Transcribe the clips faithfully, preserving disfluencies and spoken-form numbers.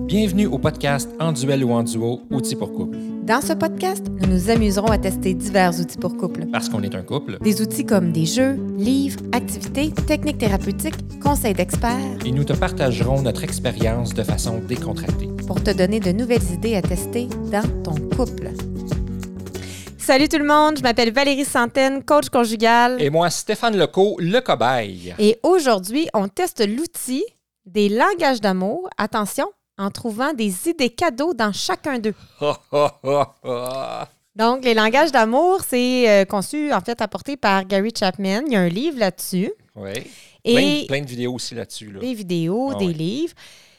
Bienvenue au podcast En duel ou en duo, outils pour couple. Dans ce podcast, nous nous amuserons à tester divers outils pour couple. Parce qu'on est un couple. Des outils comme des jeux, livres, activités, techniques thérapeutiques, conseils d'experts. Et nous te partagerons notre expérience de façon décontractée. Pour te donner de nouvelles idées à tester dans ton couple. Salut tout le monde, je m'appelle Valérie Santaine, coach conjugal. Et moi, Stéphane Lecault, le cobaye. Et aujourd'hui, on teste l'outil des langages d'amour. Attention, en trouvant des idées cadeaux dans chacun d'eux. Donc, les langages d'amour, c'est euh, conçu, en fait, apporté par Gary Chapman. Il y a un livre là-dessus. Oui. Et plein, plein de vidéos aussi là-dessus. Là. Des vidéos, Ah, des oui. livres.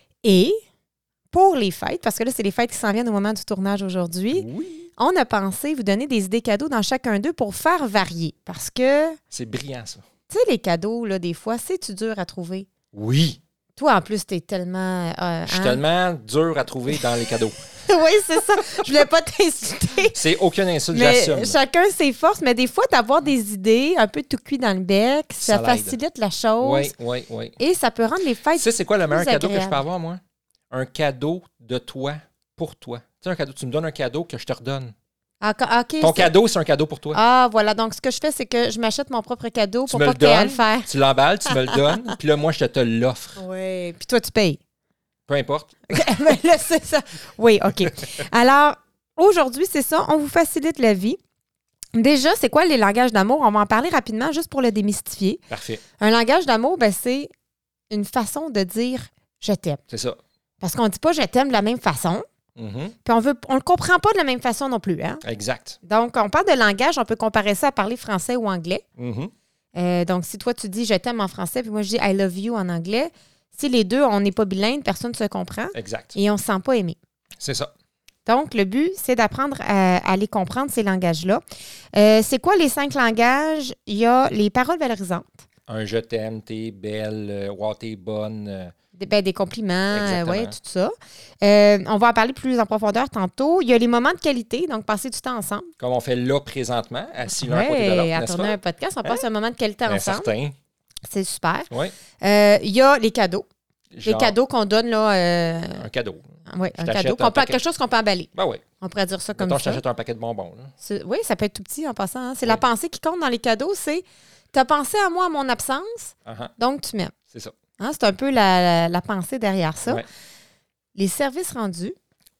Et pour les fêtes, parce que là, c'est les fêtes qui s'en viennent au moment du tournage aujourd'hui, Oui. on a pensé vous donner des idées cadeaux dans chacun d'eux pour faire varier. Parce que, C'est brillant, ça. tu sais, les cadeaux, là, des fois, c'est-tu dur à trouver? Oui. Toi, en plus, t'es tellement... euh, Je suis hein? tellement dur à trouver dans les cadeaux. Oui, c'est ça. Je voulais pas t'insulter. C'est aucune insulte, Mais j'assume. chacun ses forces, mais des fois, d'avoir des idées, un peu tout cuit dans le bec, ça, Ça l'aide. facilite la chose. Oui, oui, oui. Et ça peut rendre les Tu fêtes... sais, c'est quoi le meilleur plus cadeau que je agréable. peux avoir, moi? Un cadeau de toi, pour toi. Tu sais, un cadeau, tu me donnes un cadeau que je te redonne. Ah, ca- OK, Ton c'est- cadeau, c'est un cadeau pour toi. Ah, voilà. Donc, ce que je fais, c'est que je m'achète mon propre cadeau Tu pour me pas le que tu aies à le donnes, faire. tu l'emballes, tu me le donnes, puis là, moi, je te l'offre. Oui. Puis toi, tu payes. Peu importe. Mais là, c'est ça. Oui, OK. Alors, aujourd'hui, c'est ça. On vous facilite la vie. Déjà, c'est quoi les langages d'amour? On va en parler rapidement, juste pour le démystifier. Parfait. Un langage d'amour, ben, c'est une façon de dire « je t'aime C'est ça. ». Parce qu'on ne dit pas « je t'aime » de la même façon. Mhm. Puis on veut, on le comprend pas de la même façon non plus. Hein? Exact. Donc, on parle de langage, on peut comparer ça à parler français ou anglais. Mhm. Euh, donc, si toi, tu dis « je t'aime » en français, puis moi, je dis « I love you » en anglais, si les deux, on n'est pas bilingue, personne ne se comprend Exact. et on ne se sent pas aimé. C'est ça. Donc, le but, c'est d'apprendre à, à les comprendre, ces langages-là. Euh, c'est quoi les cinq langages? Il y a les paroles valorisantes, Un je t'aime, t'es belle, euh, wow, t'es bonne. euh, des, ben, des compliments, euh, Exactement. ouais, tout ça. Euh, on va en parler plus en profondeur tantôt. Il y a les moments de qualité, donc passer du temps ensemble. comme on fait là présentement, assis l'un à côté de Oui, l'autre, à n'est-ce tourner pas? un podcast, on passe un moment de qualité Ben, ensemble. certain. C'est super. Oui. Euh, Il y a les cadeaux. Les Genre, cadeaux qu'on donne, là. Euh, Un cadeau. ouais, Je un t'achète cadeau. un qu'on peut- paquet. quelque chose qu'on peut emballer. Ben oui. On pourrait dire ça comme Mettons, je ça. t'achète un paquet de bonbons. Là. C'est- Oui, ça peut être tout petit en passant. hein. C'est Oui. la pensée qui compte dans les cadeaux, c'est tu as pensé à moi à mon absence, Uh-huh. donc tu m'aimes. C'est ça. Hein, c'est un peu la, la- la pensée derrière ça. Ouais. Les services rendus.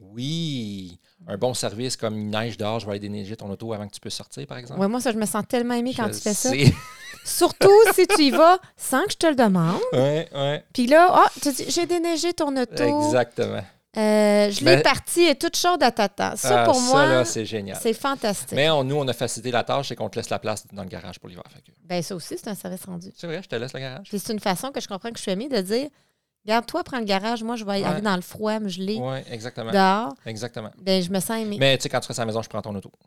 Oui. Un bon service comme il neige dehors, je vais aller déneiger ton auto avant que tu puisses sortir, par exemple. Ouais, moi, ça, je me sens tellement aimée quand Je tu fais ça. sais. Surtout si tu y vas sans que je te le demande. Oui, oui. Puis là, ah, tu dis, j'ai déneigé ton auto. Exactement. Euh, je l'ai Ben- parti et toute chaude à tata. Ça, Ah, pour ça, moi, là, c'est génial. c'est fantastique. Mais on- nous, on a facilité la tâche, c'est qu'on te laisse la place dans le garage pour l'hiver. Fait que- Ben, ça aussi, c'est un service rendu. C'est vrai, je te laisse le garage. Puis c'est une façon que je comprends que je suis aimée de dire, regarde, toi, prends le garage, moi, je vais Ouais. aller dans le froid, me geler Oui, exactement. dehors. Exactement. Ben, je me sens aimée. Mais tu sais, quand tu restes à la maison, je prends ton auto.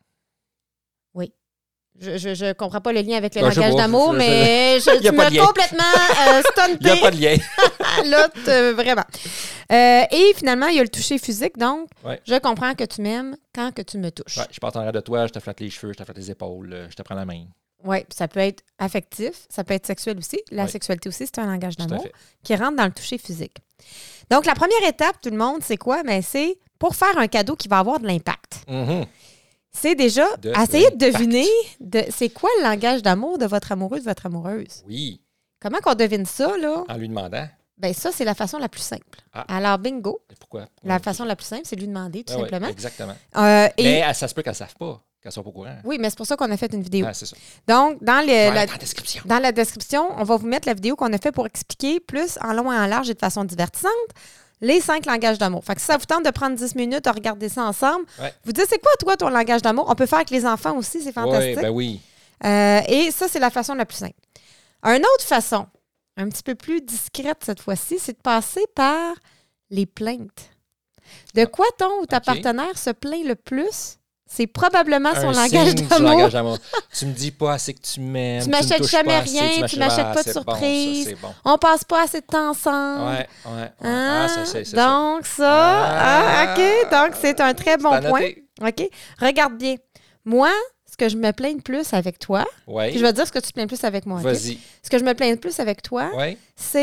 Je, je, je comprends pas le lien avec le Ben, je langage sais pas, d'amour, je- je- mais je, Il y a tu pas m'as de lien. complètement euh, Il n'y a pas stumpé. de lien. Là, t- vraiment. Euh, et finalement, il y a le toucher physique. Donc, Ouais. je comprends que tu m'aimes quand que tu me touches. Ouais, je pars en arrière de toi, je te flatte les cheveux, je te flatte les épaules, euh, je te prends la main. Oui, ça peut être affectif, ça peut être sexuel aussi. La Ouais. sexualité aussi, c'est un langage Tout à d'amour fait. qui rentre dans le toucher physique. Donc, la première étape, tout le monde, c'est quoi? Ben, c'est pour faire un cadeau qui va avoir de l'impact. Mhm. C'est déjà De essayer de l'impact. deviner de, c'est quoi le langage d'amour de votre amoureux, de votre amoureuse. Oui, Comment qu'on devine ça, là? en lui demandant. Ben ça, c'est la façon la plus simple. Ah. Alors, bingo, Et pourquoi? la façon la plus simple, c'est de lui demander, tout Ah ouais, simplement. exactement. Euh, et, Mais euh, ça se peut qu'elles ne savent pas, qu'elles ne soient pas au courant. oui, mais c'est pour ça qu'on a fait une vidéo. Ah, c'est ça. Donc, dans, le, Ouais, la, dans la description. dans la description, on va vous mettre la vidéo qu'on a fait pour expliquer plus en long et en large et de façon divertissante les cinq langages d'amour. Fait que si ça vous tente de prendre dix minutes à regarder ça ensemble, Ouais. vous dites, c'est quoi, toi, ton langage d'amour? On peut faire avec les enfants aussi, c'est fantastique. Oui, ben oui. Euh, et ça, c'est la façon la plus simple. Une autre façon, un petit peu plus discrète cette fois-ci, c'est de passer par les plaintes. De quoi ton ou ta OK. partenaire se plaint le plus? C'est probablement son Un langage signe du d'amour. langage d'amour. Tu me dis pas assez que tu m'aimes. Tu me m'achètes touches jamais pas assez, rien, tu m'achètes- m'achètes Ah, pas de c'est bon, ça, surprise. c'est bon. On passe pas assez de temps ensemble. Ouais, ouais, ouais. Hein? Ah, ça, c'est c'est ça. Donc, ça, Ah. ah, OK. Donc, c'est un très bon C'est à point. noter. OK. Regarde bien. Moi, ce que je me plains le plus avec toi, Oui. puis je vais te dire ce que tu te plains le plus avec moi. OK? Vas-y. Ce que je me plains le plus avec toi, Oui. c'est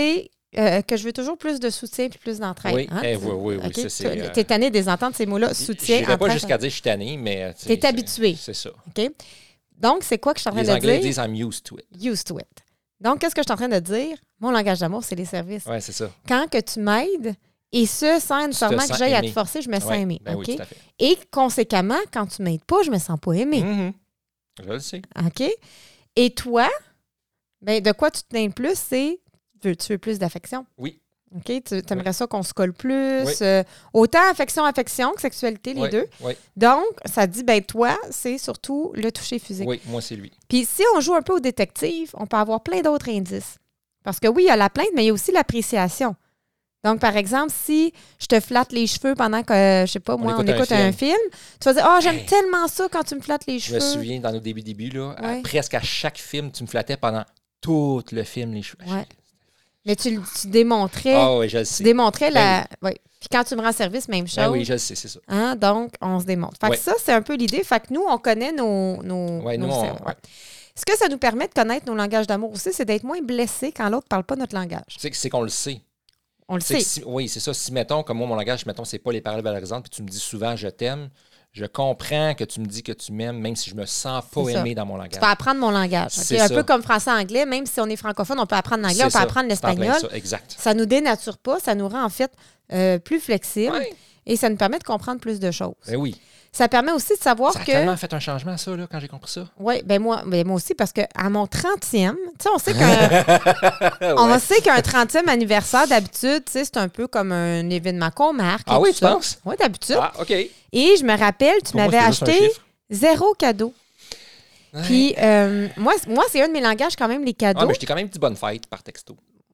euh, que je veux toujours plus de soutien et plus d'entraide. Oui, hein? eh, oui, oui, oui. Okay? Ça, c'est, Tu euh... es tanné des entendre ces mots-là, soutien, Je n'irais pas entraide. jusqu'à dire je suis tanné, mais... Tu es habitué. C'est ça. OK? Donc, c'est quoi que je suis en train Les de Anglais dire? disent « I'm used to it ». Used to it. Donc, qu'est-ce que je suis en train de dire? Mon langage d'amour, c'est les services. Oui, c'est ça. Quand que tu m'aides, et ce, sans nécessairement que j'aille à te forcer, je me sens ouais, aimée. Ben okay? oui, tout à fait. Et conséquemment, quand tu m'aides pas, je me sens pas aimée. Mm-hmm. Je le sais. OK? Et toi, ben, de quoi tu te plains le plus, c'est veux, tu veux plus d'affection. Oui. OK? Tu aimerais oui. ça qu'on se colle plus. Oui. Euh, autant affection, affection que sexualité, les oui. deux. Oui. Donc, ça dit, ben toi, c'est surtout le toucher physique. Oui, moi, c'est lui. Puis si on joue un peu au détective, on peut avoir plein d'autres indices. Parce que oui, il y a la plainte, mais il y a aussi l'appréciation. Donc, par exemple, si je te flatte les cheveux pendant que, euh, je sais pas, moi, on écoute, on écoute un, un film, tu vas dire, oh, j'aime hey. tellement ça quand tu me flattes les cheveux. Je me souviens, dans nos débuts, débuts, là, ouais. à, presque à chaque film, tu me flattais pendant tout le film, les cheveux. Ouais. Mais tu, tu démontrais. Ah oui, je le sais. Tu démontrais ben la. Oui. Puis quand tu me rends service, même chose. Ben oui, je le sais, c'est ça. Hein? Donc, on se démontre. Fait ouais. que ça, c'est un peu l'idée. Fait que nous, on connaît nos. nos, ouais, nos nous, on, ouais. Ce que ça nous permet de connaître nos langages d'amour aussi, c'est d'être moins blessé quand l'autre ne parle pas notre langage. C'est, c'est qu'on le sait. On le sait. Si, oui, c'est ça. Si, mettons, comme moi, mon langage, mettons, c'est pas les paroles valorisantes, puis tu me dis souvent « je t'aime », je comprends que tu me dis que tu m'aimes, même si je me sens pas c'est aimé ça. dans mon langage. Tu peux apprendre mon langage. Okay? C'est un ça. peu comme français-anglais, même si on est francophone, on peut apprendre l'anglais, c'est on peut ça. apprendre l'espagnol. Ça. Exact. Ça nous dénature pas, ça nous rend en fait euh, plus flexibles ouais. et ça nous permet de comprendre plus de choses. Ben oui. Ça permet aussi de savoir ça que... Ça a tellement fait un changement, ça, là, quand j'ai compris ça. Oui, ben moi, ben moi aussi, parce qu'à mon trentième, tu sais, on sait qu'un on ouais. sait qu'un trentième anniversaire, d'habitude, tu sais, c'est un peu comme un événement qu'on marque. Ah oui, tu ça. penses? Oui, d'habitude. Ah, OK. Et je me rappelle, tu Pour m'avais moi, acheté zéro cadeau. Ouais. Puis, euh, moi, moi c'est un de mes langages, quand même, les cadeaux. Ah, mais je t'ai quand même dit bonne fête par texto.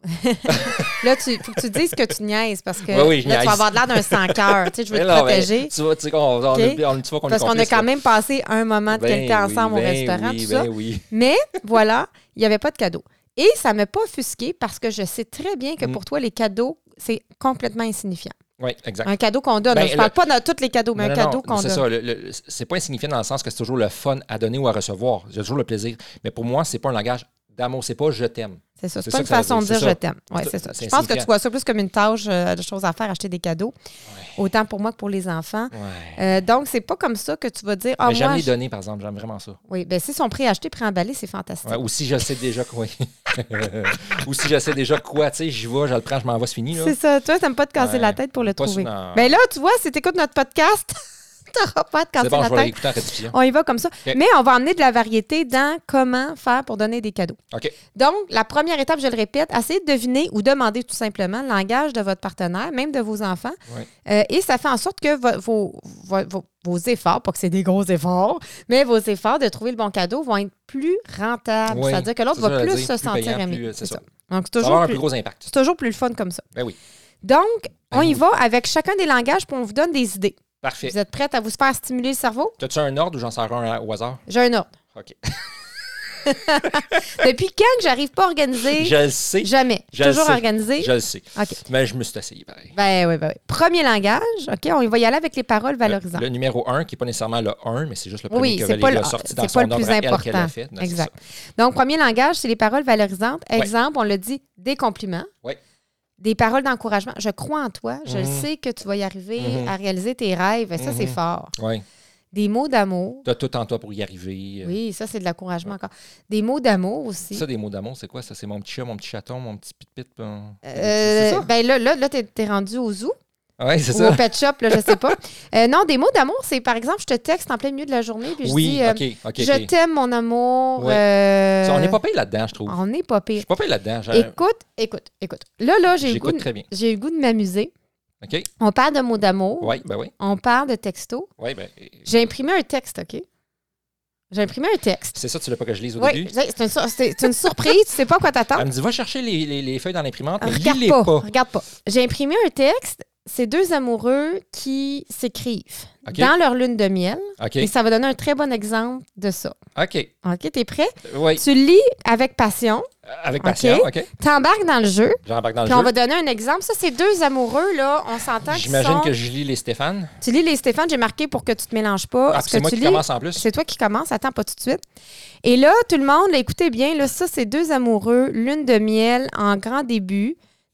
Là, il faut que tu dises que tu niaises parce que oui, oui, là, tu vas avoir de l'air d'un sans-cœur. Tu sais, je veux te non, protéger. Ben, tu vois, tu sais, on, on, okay. on, tu vois qu'on parce est qu'on a quand même passé un moment de ben qualité ensemble oui, au ben restaurant, oui, tout ben ça. Oui. Mais voilà, il n'y avait pas de cadeau. Et ça ne m'a pas offusqué parce que je sais très bien que pour mm. toi, les cadeaux, c'est complètement insignifiant. Oui, exact. Un cadeau qu'on donne. Ben, je ne parle pas de tous les cadeaux, mais non, un cadeau non, qu'on c'est donne. Ça, le, le, c'est pas insignifiant dans le sens que c'est toujours le fun à donner ou à recevoir. J'ai toujours le plaisir. Mais pour moi, c'est pas un langage d'amour, c'est pas je t'aime. C'est ça. C'est, c'est pas une façon de dire je t'aime. Oui, c'est ça. Je pense que tu vois ça plus comme une tâche euh, de choses à faire, acheter des cadeaux. Ouais. Autant pour moi que pour les enfants. Ouais. Euh, donc, c'est pas comme ça que tu vas dire. Ah, mais j'aime moi, les je... donner, par exemple. J'aime vraiment ça. Oui, bien, si sont préachetés, préemballés, c'est fantastique. Ouais, ou si je sais déjà quoi. ou si je sais déjà quoi, tu sais, j'y vais, je le prends, je m'en vais, c'est fini. Là. C'est ça. Toi, t'aimes pas te casser ouais. la tête pour le pas trouver. Bien là, tu vois, si tu écoutes notre podcast. T'auras pas à te casser bon, la je tête. En répétition. On y va comme ça. Okay. Mais on va emmener de la variété dans comment faire pour donner des cadeaux. Okay. Donc, la première étape, je le répète, essayez de deviner ou demander tout simplement le langage de votre partenaire, même de vos enfants. Ouais. Euh, et ça fait en sorte que vo- vos, vo- vo- vos efforts, pas que c'est des gros efforts, mais vos efforts de trouver le bon cadeau vont être plus rentables. Oui, c'est-à-dire que l'autre va plus dire, se plus sentir payant, aimé. Plus, c'est c'est ça. ça. Donc, c'est toujours toujours un plus, plus gros impact. C'est toujours plus le fun comme ça. Ben oui. Donc, ben on y oui. va avec chacun des langages, puis on vous donne des idées. Parfait. Vous êtes prête à vous faire stimuler le cerveau? As-tu un ordre ou j'en sors un au hasard? J'ai un ordre. OK. Depuis quand que j'arrive pas à organiser? Je le sais. Jamais. Je toujours sais. organisé. Je le sais. OK. Mais je me suis essayé pareil. Ben oui, ben oui. Premier langage, OK, on va y aller avec les paroles valorisantes. Le, le numéro un, qui n'est pas nécessairement le un, mais c'est juste le premier oui, que Valérie Valérie a sorti dans c'est son pas le plus ordre elle important. qu'elle a fait. Non, exact. Donc, premier langage, c'est les paroles valorisantes. Exemple, ouais. on l'a dit, des compliments. Oui. Des paroles d'encouragement. Je crois en toi. Je mm-hmm. sais que tu vas y arriver mm-hmm. à réaliser tes rêves. Et ça, mm-hmm. c'est fort. Oui. Des mots d'amour. Tu as tout en toi pour y arriver. Oui, ça, c'est de l'encouragement ouais. encore. Des mots d'amour aussi. Ça, des mots d'amour, c'est quoi? Ça, c'est mon petit chat, mon petit chaton, mon petit pit-pit. Ben... Euh, c'est ça? Ben là, là, là t'es, t'es rendu au zoo. Oui, c'est ou ça. Ou au pet shop, là, je sais pas. euh, non, des mots d'amour, c'est par exemple, je te texte en plein milieu de la journée, puis je oui, dis euh, okay, okay, je okay. t'aime, mon amour. Ouais. Euh... Ça, on n'est pas payé là-dedans, je trouve. On n'est pas payé. Je suis pas payé là-dedans. J'ai... Écoute, écoute, écoute. Là, là, j'ai, eu goût de, très bien. j'ai eu le goût de m'amuser. OK. On parle de mots d'amour. Oui, ben oui. On parle de texto. Oui, ben. J'ai imprimé un texte, OK? J'ai imprimé un texte. C'est ça, tu ne veux pas que je lise au oui, début? C'est une, sur- c'est une surprise, tu sais pas quoi t'attendre. Elle me dit, va chercher les, les, les feuilles dans l'imprimante, mais regarde lis-les pas, pas. Regarde pas. J'ai imprimé un texte. C'est deux amoureux qui s'écrivent okay. dans leur lune de miel. Okay. Et ça va donner un très bon exemple de ça. OK. OK, t'es prêt? Oui. Tu lis avec passion. Avec passion, OK. OK. T'embarques dans le jeu. J'embarque dans le puis jeu. on va donner un exemple. Ça, c'est deux amoureux, là. On s'entend qu'ils J'imagine sont... que je lis les Stéphane. Tu lis les Stéphane, j'ai marqué pour que tu te mélanges pas. Ah, Ce c'est que moi tu qui lis, commence en plus. C'est toi qui commence. Attends, pas tout de suite. Et là, tout le monde, là, écoutez bien, là, ça, c'est deux amoureux, lune de miel en grand début.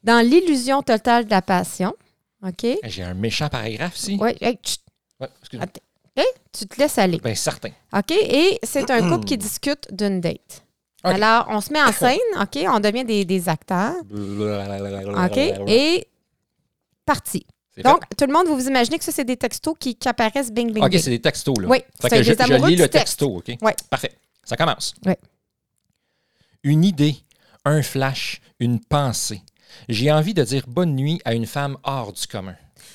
Dans l'illusion totale de la passion, OK? J'ai un méchant paragraphe ici. Oui, hey, chut. Ouais, excuse-moi. OK? Tu te laisses aller. Bien, certain. OK? Et c'est un couple qui discute d'une date. Okay. Alors, on se met en scène, OK? On devient des, des acteurs. OK? Et parti. Donc, fait. Tout le monde, vous vous imaginez que ça, c'est des textos qui, qui apparaissent bing, bing, OK, bing. c'est des textos, là. Oui, fait que je, je lis le texto, OK? Oui. Parfait. Ça commence. Oui. Une idée, un flash, une pensée. J'ai envie de dire bonne nuit à une femme hors du commun.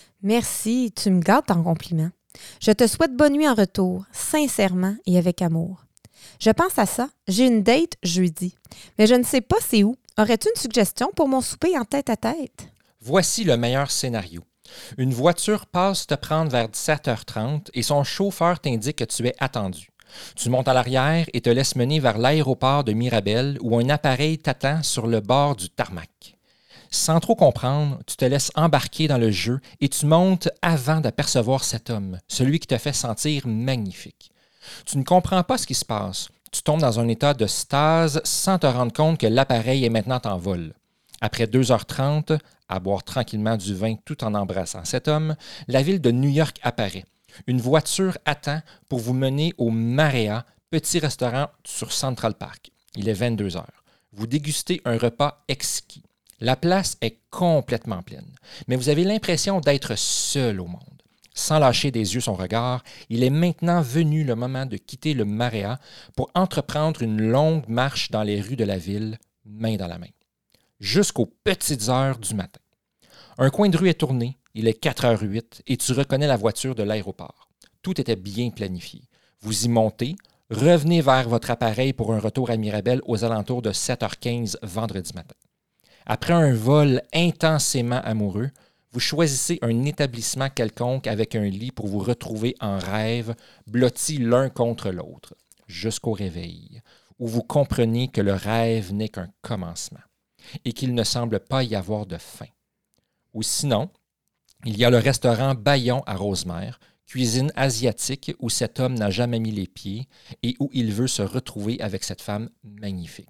Merci, tu me gardes en compliment. Je te souhaite bonne nuit en retour, sincèrement et avec amour. Je pense à ça. J'ai une date jeudi, mais je ne sais pas c'est où. Aurais-tu une suggestion pour mon souper en tête-à-tête? Voici le meilleur scénario. Une voiture passe te prendre vers dix-sept heures trente et son chauffeur t'indique que tu es attendu. Tu montes à l'arrière et te laisses mener vers l'aéroport de Mirabel où un appareil t'attend sur le bord du tarmac. Sans trop comprendre, tu te laisses embarquer dans le jeu et tu montes avant d'apercevoir cet homme, celui qui te fait sentir magnifique. Tu ne comprends pas ce qui se passe. Tu tombes dans un état de stase sans te rendre compte que l'appareil est maintenant en vol. Après deux heures trente, à boire tranquillement du vin tout en embrassant cet homme, la ville de New York apparaît. Une voiture attend pour vous mener au Marea, petit restaurant sur Central Park. Il est vingt-deux heures. Vous dégustez un repas exquis. La place est complètement pleine, mais vous avez l'impression d'être seul au monde. Sans lâcher des yeux son regard, il est maintenant venu le moment de quitter le Marea pour entreprendre une longue marche dans les rues de la ville, main dans la main, jusqu'aux petites heures du matin. Un coin de rue est tourné, il est quatre heures huit et tu reconnais la voiture de l'aéroport. Tout était bien planifié. Vous y montez, revenez vers votre appareil pour un retour à Mirabel aux alentours de sept heures quinze vendredi matin. Après un vol intensément amoureux, vous choisissez un établissement quelconque avec un lit pour vous retrouver en rêve, blottis l'un contre l'autre, jusqu'au réveil, où vous comprenez que le rêve n'est qu'un commencement et qu'il ne semble pas y avoir de fin. Ou sinon, il y a le restaurant Bayon à Rosemère, cuisine asiatique où cet homme n'a jamais mis les pieds et où il veut se retrouver avec cette femme magnifique.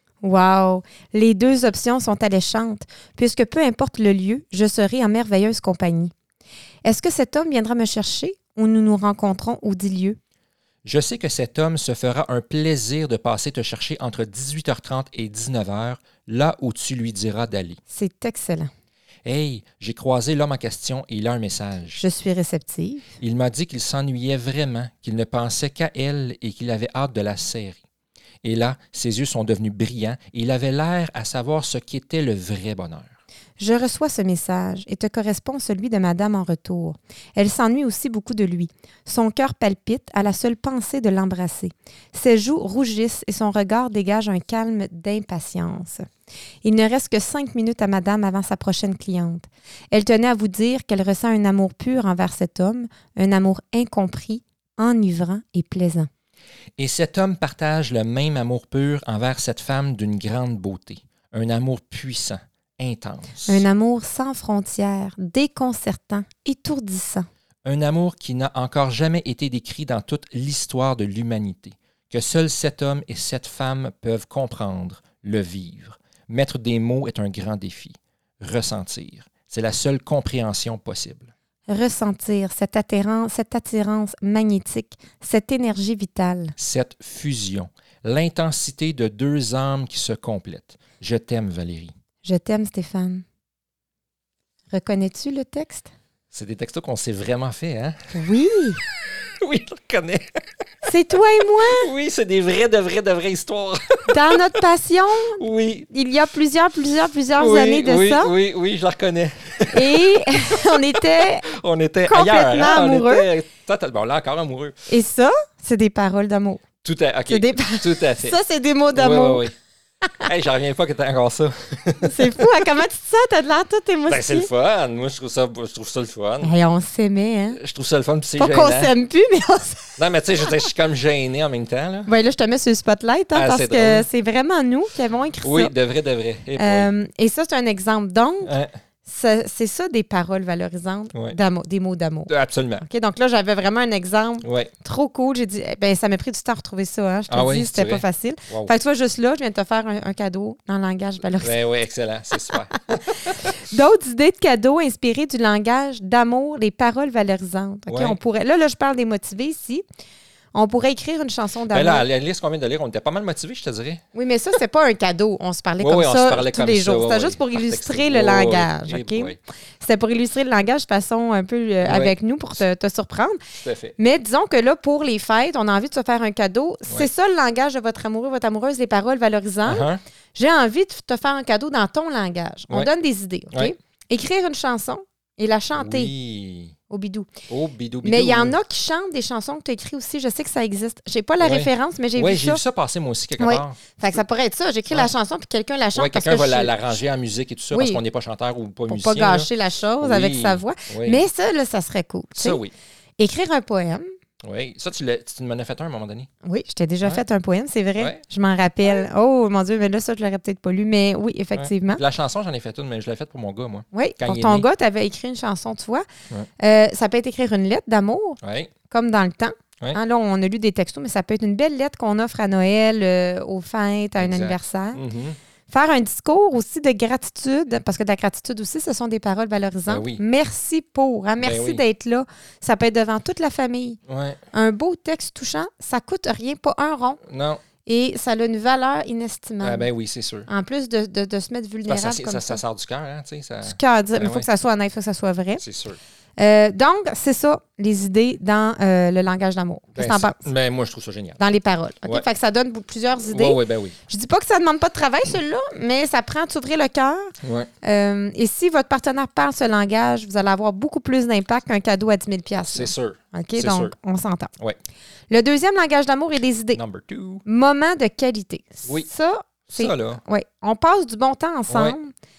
Wow! Les deux options sont alléchantes, puisque peu importe le lieu, je serai en merveilleuse compagnie. Est-ce que cet homme viendra me chercher ou nous nous rencontrons au dit lieu? Je sais que cet homme se fera un plaisir de passer te chercher entre dix-huit heures trente et dix-neuf heures, là où tu lui diras d'aller. C'est excellent. Hey, j'ai croisé l'homme en question et il a un message. Je suis réceptive. Il m'a dit qu'il s'ennuyait vraiment, qu'il ne pensait qu'à elle et qu'il avait hâte de la serrer. Et là, ses yeux sont devenus brillants et il avait l'air à savoir ce qu'était le vrai bonheur. Je reçois ce message et te correspond celui de madame en retour. Elle s'ennuie aussi beaucoup de lui. Son cœur palpite à la seule pensée de l'embrasser. Ses joues rougissent et son regard dégage un calme d'impatience. Il ne reste que cinq minutes à madame avant sa prochaine cliente. Elle tenait à vous dire qu'elle ressent un amour pur envers cet homme, un amour incompris, enivrant et plaisant. Et cet homme partage le même amour pur envers cette femme d'une grande beauté, un amour puissant, intense. Un amour sans frontières, déconcertant, étourdissant. Un amour qui n'a encore jamais été décrit dans toute l'histoire de l'humanité, que seul cet homme et cette femme peuvent comprendre, le vivre. Mettre des mots est un grand défi. Ressentir, c'est la seule compréhension possible. Ressentir cette attirance, cette attirance magnétique, cette énergie vitale. Cette fusion, l'intensité de deux âmes qui se complètent. Je t'aime, Valérie. Je t'aime, Stéphane. Reconnais-tu le texte? C'est des textos qu'on s'est vraiment fait, hein? Oui! Oui, je le reconnais. C'est toi et moi? Oui, c'est des vraies, de vraies, de vraies histoires. Dans notre passion? Oui. Il y a plusieurs, plusieurs, plusieurs oui, années de oui, ça. Oui, oui, je la reconnais. Et on était On était complètement ailleurs, hein? amoureux. On était totalement, là, encore amoureux. Et ça, c'est des paroles d'amour. Tout à, okay. Des... Tout à fait. Ça, c'est des mots d'amour. Oui, oui, oui. Hey, j'en reviens pas que t'aies encore ça. C'est fou, hein? Comment tu te sens? T'as de l'air tout émotivé. Ben, c'est le fun. Moi, je trouve ça, je trouve ça le fun. Hey, on s'aimait, hein? Je trouve ça le fun, puis c'est pas gênant. Pas qu'on s'aime plus, mais on s'aime. Non, mais tu sais, je, je suis comme gêné en même temps, là. Oui, là, je te mets sur le spotlight, hein, ah, parce c'est que drôle. C'est vraiment nous qui avons écrit oui, ça. Oui, de vrai, de vrai. Et, euh, et ça, c'est un exemple. Donc, hein? c'est, c'est ça des paroles valorisantes, ouais. d'amour, des mots d'amour. Absolument. Okay, donc là, j'avais vraiment un exemple ouais. trop cool. J'ai dit, eh ben, ça m'a pris du temps à retrouver ça. Hein. Je te ah dis, oui, c'était pas facile. Wow. Fait que tu vois, juste là, je viens de te faire un, un cadeau dans le langage valorisant. Ben oui, excellent. C'est super. D'autres idées de cadeaux inspirées du langage d'amour, les paroles valorisantes. Okay? Ouais. On pourrait, là, là, je parle des motivés ici. On pourrait écrire une chanson d'amour. Ben là, à la liste qu'on vient de lire, on était pas mal motivés, je te dirais. Oui, mais ça, c'est pas un cadeau. On se parlait oui, comme oui, ça parlait tous comme les ça, jours. oui, C'était oui. juste pour illustrer Par le texto. langage. Oui, OK? oui. C'était pour illustrer le langage de façon un peu euh, oui. avec nous pour te, te surprendre. Tout à fait. Mais disons que là, pour les fêtes, on a envie de se faire un cadeau. Oui. C'est ça le langage de votre amoureux, votre amoureuse, les paroles valorisantes. Uh-huh. J'ai envie de te faire un cadeau dans ton langage. On Oui. donne des idées. OK? Oui. Écrire une chanson et la chanter. Oui. Au bidou. Au bidou, bidou. Mais il y en a qui chantent des chansons que tu as écrites aussi. Je sais que ça existe. J'ai pas la ouais. référence, mais j'ai ouais, vu j'ai ça. vu ça passer moi aussi quelque oui. part. Fait que ça pourrait être ça. J'écris ouais. la chanson puis quelqu'un la chante. Ouais, parce quelqu'un que va je... l'arranger en musique et tout ça oui. parce qu'on n'est pas chanteur ou pas pour musicien. Pour pas gâcher là. la chose oui. avec sa voix. Oui. Mais ça, là, ça serait cool. Ça, t'sais. oui. Écrire un poème. Oui. Ça, tu, tu m'en as fait un à un moment donné. Oui, je t'ai déjà ouais. fait un poème, c'est vrai. Ouais. Je m'en rappelle. Ouais. Oh, mon Dieu, mais là, ça, je l'aurais peut-être pas lu. Mais oui, effectivement. Ouais. La chanson, j'en ai fait une, mais je l'ai faite pour mon gars, moi. Oui, Quand pour il est ton né. gars, tu avais écrit une chanson, tu vois. Ouais. Euh, ça peut être écrire une lettre d'amour, Oui. comme dans le temps. Ouais. Hein, là, on a lu des textos, mais ça peut être une belle lettre qu'on offre à Noël, euh, aux fêtes, à un Exact. anniversaire. Mm-hmm. Faire un discours aussi de gratitude, parce que de la gratitude aussi, ce sont des paroles valorisantes. Ben oui. Merci pour, hein, merci ben oui. d'être là. Ça peut être devant toute la famille. Ouais. Un beau texte touchant, ça coûte rien, pas un rond. Non. Et ça a une valeur inestimable. Ah ben oui, c'est sûr. En plus de, de, de se mettre vulnérable Ça, ça, comme ça, ça. ça sort du cœur, hein, tu sais. Ça... Du cœur, dire, Ben mais il faut ouais. que ça soit honnête, il faut que ça soit vrai. C'est sûr. Euh, donc, c'est ça, les idées dans euh, le langage d'amour. Qu'est-ce que Ben, t'en penses? ben, moi, je trouve ça génial. Dans les paroles. OK? Ouais. Fait que ça donne plusieurs idées. Oui, oui, ben oui. Je dis pas que ça ne demande pas de travail, celui-là, mais ça prend de s'ouvrir le cœur. Ouais. Euh, et si votre partenaire parle ce langage, vous allez avoir beaucoup plus d'impact qu'un cadeau à dix mille dollars. C'est sûr. OK? C'est Donc, sûr. on s'entend. Ouais. Le deuxième langage d'amour est des idées. Number two. Moment de qualité. Oui. Ça, c'est. Ça, là. Oui. On passe du bon temps ensemble,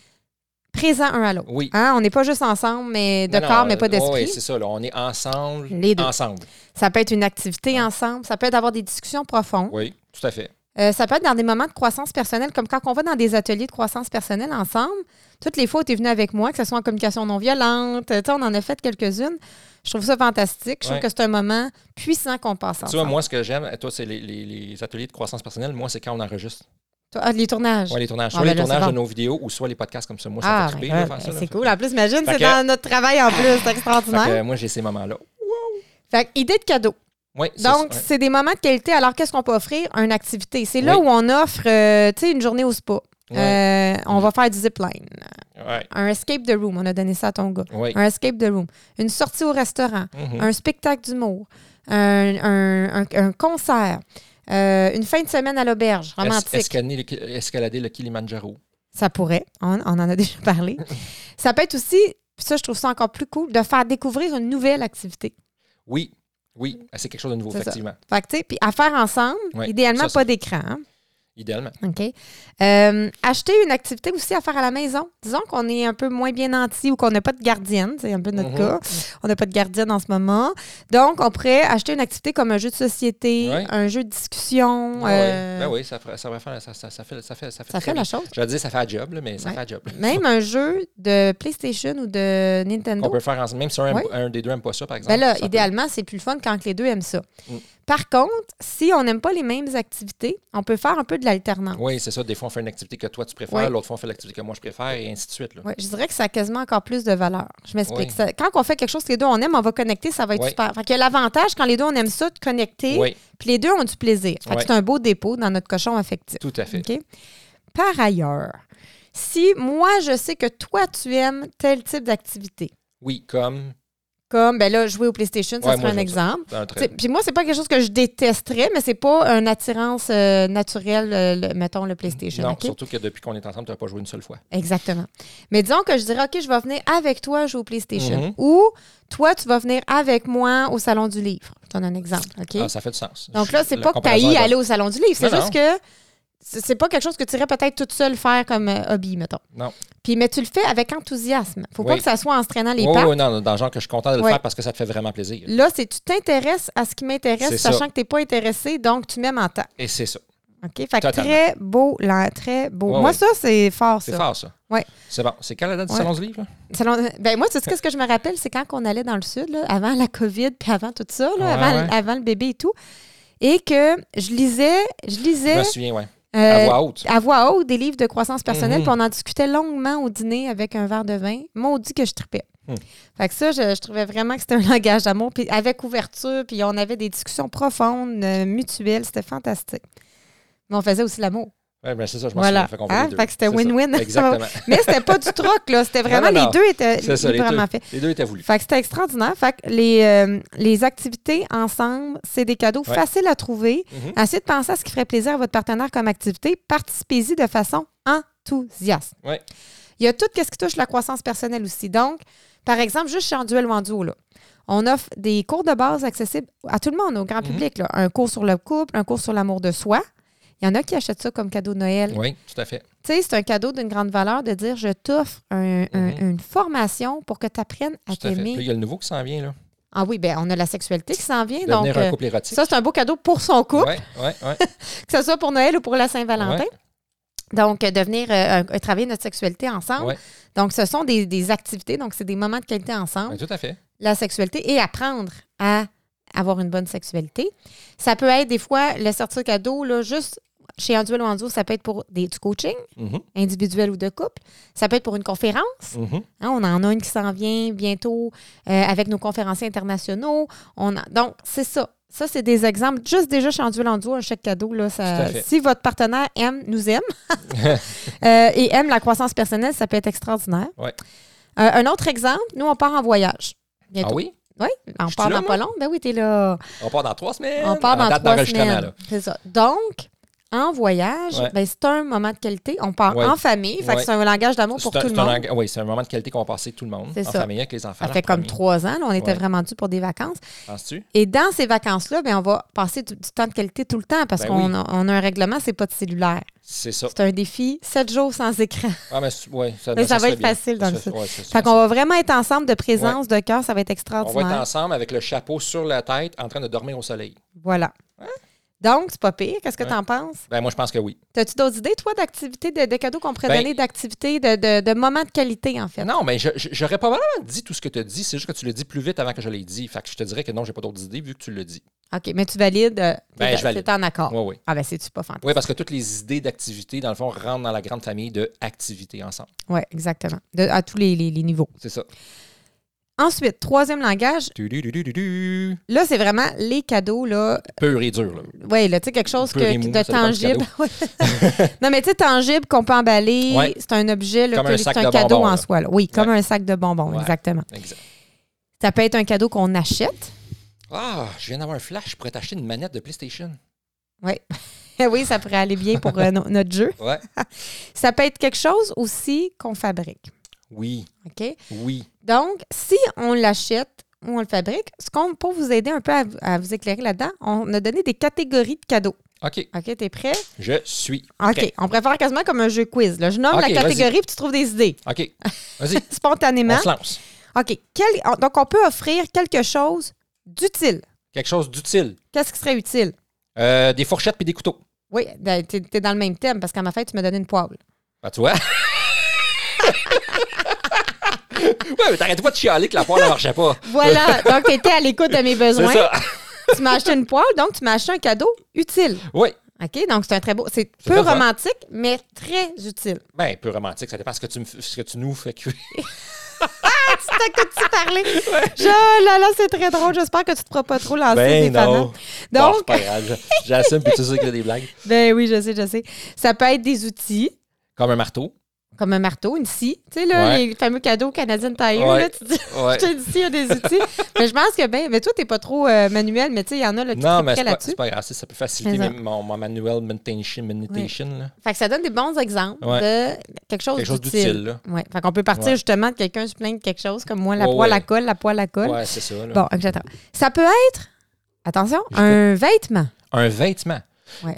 présent un à l'autre. Oui. Hein? On n'est pas juste ensemble, mais de Non, corps, non, mais pas euh, d'esprit. Oui, c'est ça. Là. On est ensemble. Les deux. Ensemble. Ça peut être une activité ensemble. Ça peut être d'avoir des discussions profondes. Oui, tout à fait. Euh, ça peut être dans des moments de croissance personnelle, comme quand on va dans des ateliers de croissance personnelle ensemble. Toutes les fois où tu es venu avec moi, que ce soit en communication non violente, tu sais, on en a fait quelques-unes. Je trouve ça fantastique. Je trouve Ouais. que c'est un moment puissant qu'on passe ensemble. Tu vois, moi, ce que j'aime, toi, c'est les, les, les ateliers de croissance personnelle. Moi, c'est quand on enregistre. Toi, ah, les tournages. Ouais, les tournages. Ah, Soit ben les là, tournages c'est de bon. nos vidéos ou soit les podcasts comme ça. Moi, ça Ah, me fait triper ben, de faire ben, ça. là. c'est cool. En plus, imagine, Fait c'est que- dans notre travail en plus. C'est Fait extraordinaire. que, moi, j'ai ces moments-là. Fait que, idée de cadeau. Oui, c'est Donc, ça, ouais. c'est des moments de qualité. Alors, qu'est-ce qu'on peut offrir? Une activité. C'est là Oui. où on offre, euh, tu sais, une journée au spa. Ouais. Euh, on va faire du zipline. Ouais. Un escape the room. On a donné ça à ton gars. Oui. Un escape the room. Une sortie au restaurant. Mhm. Un spectacle d'humour. Un, un- un- un concert. Euh, une fin de semaine à l'auberge. Es- Romantique. escalader le- Escalader le Kilimanjaro. Ça pourrait. On, on en a déjà parlé. Ça peut être aussi, puis ça, je trouve ça encore plus cool, de faire découvrir une nouvelle activité. Oui. Oui. C'est quelque chose de nouveau, C'est ça. effectivement. Fait que, tu sais, puis à faire ensemble, Oui, idéalement, ça, c'est- pas d'écran. hein. Idéalement. OK. Euh, acheter une activité aussi à faire à la maison. Disons qu'on est un peu moins bien nanti ou qu'on n'a pas de gardienne. C'est un peu notre Mhm. cas. On n'a pas de gardienne en ce moment. Donc, on pourrait acheter une activité comme un jeu de société, Ouais. un jeu de discussion. Ah euh, oui. Ben oui, ça, ferait- ça, va faire, ça, ça, ça fait, ça fait, ça fait, Ça très fait la bien. chose. Je vais dire, ça fait un job, là, mais ça Ouais. fait un job. Même un jeu de PlayStation ou de Nintendo. On peut faire ensemble. Même si un, Ouais. un des deux n'aime pas ça, par exemple. Ben là, ça peut- idéalement, c'est plus le fun quand les deux aiment ça. Mm. Par contre, si on n'aime pas les mêmes activités, on peut faire un peu de l'alternance. Oui, c'est ça. Des fois, on fait une activité que toi, tu préfères. Ouais. L'autre fois, on fait l'activité que moi, je préfère, et ainsi de suite. Là. Ouais, je dirais que ça a quasiment encore plus de valeur. Je m'explique. Oui. Ça- Quand on fait quelque chose que les deux on aime, on va connecter, ça va être Oui. super. Fait qu'il y a l'avantage quand les deux on aime ça de connecter, Oui, puis les deux ont du plaisir. Fait que Oui. c'est un beau dépôt dans notre cochon affectif. tout à fait. OK? Par ailleurs, si moi je sais que toi tu aimes tel type d'activité, Oui, comme. comme ben là jouer au PlayStation, ça Ouais, serait moi, un j'aime ça. exemple. C'est un T'sais, trait. Puis moi, c'est pas quelque chose que je détesterais, mais c'est pas une attirance euh, naturelle, euh, le- mettons, le PlayStation. Non, OK? surtout que depuis qu'on est ensemble, tu n'as pas joué une seule fois. Exactement. Mais disons que je dirais, OK, je vais venir avec toi jouer au PlayStation. Mhm. Ou toi, tu vas venir avec moi au Salon du Livre. Je te donne un exemple. OK? Ah, ça fait du sens. Donc là, c'est La pas que tu comparaison ailles est bonne. aller au Salon du Livre. C'est Non, juste que c'est c'est pas quelque chose que tu irais peut-être toute seule faire comme euh, hobby, mettons. Non. Puis, mais tu le fais avec enthousiasme. Faut pas Oui. que ça soit en se traînant les Oui, pattes. oui, non, dans le genre que je suis content de le Ouais. faire parce que ça te fait vraiment plaisir. Là, c'est tu t'intéresses à ce qui m'intéresse, C'est sachant ça. que tu n'es pas intéressé, donc tu m'aimes en temps. Et c'est ça. OK? Fait que Totalement. très beau, là, très beau. Ouais, moi, ouais. ça, c'est fort, ça. C'est fort, ça. Oui. C'est bon. C'est quand la date du ouais. Salon du livre, là? Salon... Ben, moi, tu sais ce que je me rappelle, c'est quand on allait dans le sud, là, avant la COVID, puis avant tout ça, là, ouais, avant, ouais. avant le bébé et tout, et que je lisais, je lisais... Je me souviens, oui. Euh, à voix haute. À voix haute, des livres de croissance personnelle, mm-hmm. puis on en discutait longuement au dîner avec un verre de vin. Maudit que je tripais. Mm. Fait que ça, je, je trouvais vraiment que c'était un langage d'amour, puis avec ouverture, puis on avait des discussions profondes, euh, mutuelles, c'était fantastique. Mais on faisait aussi l'amour. Oui, bien c'est ça, je m'en voilà. souviens. Fait, hein? fait que c'était win-win. Exactement. Mais c'était pas du troc, là. C'était vraiment, non, non, non. les deux étaient c'est ça, vraiment les faits. Les deux étaient voulus. Fait que c'était extraordinaire. Fait que les, euh, les activités ensemble, c'est des cadeaux ouais. faciles à trouver. Mm-hmm. Essayez de penser à ce qui ferait plaisir à votre partenaire comme activité. Participez-y de façon enthousiaste. Ouais. Il y a tout ce qui touche la croissance personnelle aussi. Donc, par exemple, juste chez En Duel ou En Duo, là, on offre des cours de base accessibles à tout le monde, au grand mm-hmm. public. Là. Un cours sur le couple, un cours sur l'amour de soi. Il y en a qui achètent ça comme cadeau de Noël. Oui, tout à fait. Tu sais, c'est un cadeau d'une grande valeur de dire, je t'offre un, mm-hmm. un, une formation pour que tu apprennes à tout à t'aimer. Fait. Puis, il y a le nouveau qui s'en vient, là. Ah oui, bien, on a la sexualité qui s'en vient. Devenir donc, un couple érotique. Ça, c'est un beau cadeau pour son couple. Oui, oui, oui. Que ce soit pour Noël ou pour la Saint-Valentin. Ouais. Donc, euh, devenir, euh, euh, travailler notre sexualité ensemble. Ouais. Donc, ce sont des, des activités, donc c'est des moments de qualité ensemble. Ouais, tout à fait. La sexualité et apprendre à avoir une bonne sexualité. Ça peut être des fois, le sortir cadeau, là, juste chez En Duel ou En Duo, ça peut être pour des, du coaching, mm-hmm. individuel ou de couple. Ça peut être pour une conférence. Mm-hmm. Hein, on en a une qui s'en vient bientôt euh, avec nos conférenciers internationaux. On a, donc, c'est ça. Ça, c'est des exemples. Juste déjà chez En Duel En Duo, un chèque cadeau, là, ça, si votre partenaire aime, nous aime euh, et aime la croissance personnelle, ça peut être extraordinaire. Ouais. Euh, un autre exemple, nous, on part en voyage. Bientôt. Ah oui? Oui, on part dans pas long. Ben oui, t'es là. On part dans trois semaines. On part dans date trois semaines. Là. C'est ça. Donc, en voyage, ouais. ben, c'est un moment de qualité. On part ouais. en famille. Fait ouais. que c'est un langage d'amour pour un, tout le monde. Lang... Oui, c'est un moment de qualité qu'on va passer tout le monde. C'est en ça. famille avec les enfants. Ça fait comme premier. trois ans. Là, on était ouais. vraiment dû pour des vacances. Penses-tu? Et dans ces vacances-là, ben, on va passer du, du temps de qualité tout le temps parce ben qu'on oui. a, on a un règlement, c'est pas de cellulaire. C'est ça. C'est un défi. Sept jours sans écran. Ah, mais, ouais, ça, mais ça, ça va être bien. facile dans ça, le sud. Ouais, fait qu'on va vraiment être ensemble de présence, ouais. de cœur. Ça va être extraordinaire. On va être ensemble avec le chapeau sur la tête en train de dormir au soleil. Voilà. Hein? Donc, c'est pas pire. Qu'est-ce que ouais. tu en penses? Ben, moi, je pense que oui. As-tu d'autres idées, toi, d'activités, de, de cadeaux qu'on pourrait ben, donner, d'activités, de, de, de moments de qualité, en fait? Non, mais je, je, j'aurais probablement dit tout ce que tu as dit. C'est juste que tu l'as dit plus vite avant que je l'ai dit. Fait que je te dirais que non, j'ai pas d'autres idées vu que tu l'as dit. OK, mais tu valides. Euh, ben, je valide. Tu es en accord. Oui, oui. Ah, ben, c'est-tu pas fantastique? Oui, parce que toutes les idées d'activités, dans le fond, rentrent dans la grande famille d'activités ensemble. Oui, exactement. De, à tous les, les, les niveaux. C'est ça. Ensuite, troisième langage. Du, du, du, du, du. Là, c'est vraiment les cadeaux, là. Pur et dur, là. Oui, là, tu sais, quelque chose que, mou, de tangible. Non, mais tu sais, tangible qu'on peut emballer. Ouais. C'est un objet, là, comme que, un sac c'est un de cadeau bonbons, en là. soi. Là. Oui, comme ouais. un sac de bonbons, ouais. exactement. Exact. Ça peut être un cadeau qu'on achète. Ah, je viens d'avoir un flash. Je pourrais t'acheter une manette de PlayStation. Oui. Oui, ça pourrait aller bien pour euh, no- notre jeu. Ouais. Ça peut être quelque chose aussi qu'on fabrique. Oui. OK? Oui. Donc, si on l'achète ou on le fabrique, ce qu'on, pour vous aider un peu à, à vous éclairer là-dedans, on a donné des catégories de cadeaux. OK. OK, t'es prêt? Je suis OK. prêt. On préfère quasiment comme un jeu quiz. Là. Je nomme okay, la catégorie puis tu trouves des idées. OK. Vas-y. Spontanément. On se lance. OK. Quel, donc, on peut offrir quelque chose d'utile. Quelque chose d'utile. Qu'est-ce qui serait utile? Euh, des fourchettes puis des couteaux. Oui, ben, t'es, t'es dans le même thème parce qu'à ma fête, tu m'as donné une poêle. Ben, tu vois? Oui, mais t'arrêtes pas de chialer que la poêle ne marchait pas. Voilà. Donc, tu étais à l'écoute de mes besoins. C'est ça. Tu m'as acheté une poêle, donc tu m'as acheté un cadeau utile. Oui. OK? Donc, c'est un très beau. C'est, c'est peu romantique, fun. Mais très utile. Bien, peu romantique. Ça dépend de ce que tu, me, ce que tu nous fais cuire. Ah, tu t'écoutes-tu parler? Ouais. Je, là, là, c'est très drôle. J'espère que tu te feras pas trop lancer ben des non. fanats. Donc, bon, c'est pas grave. J'assume, puis tu sais qu'il y a des blagues. Ben oui, je sais, je sais. Ça peut être des outils. Comme un marteau. Comme un marteau, une scie. Tu sais, là, ouais. les fameux cadeaux Canadian Tire, ouais. là, tu dis, ouais. je te dis, il y a des outils. Mais je pense que, ben, mais toi, t'es pas trop euh, manuel, mais tu sais, il y en a là, qui non, mais c'est là-dessus. Pas, c'est pas grave, ça peut faciliter mes, mon, mon manuel meditation. meditation ouais. là. Fait que ça donne des bons exemples ouais. de quelque chose quelque d'utile. Chose d'utile là. Ouais. Fait qu'on peut partir ouais. justement de quelqu'un se plaint de quelque chose, comme moi, la oh, poêle ouais. à colle, la poêle à colle. Ouais, c'est ça. Là. Bon, et cetera. Ça peut être, attention, je un peux... vêtement. Un vêtement. Ouais. Des,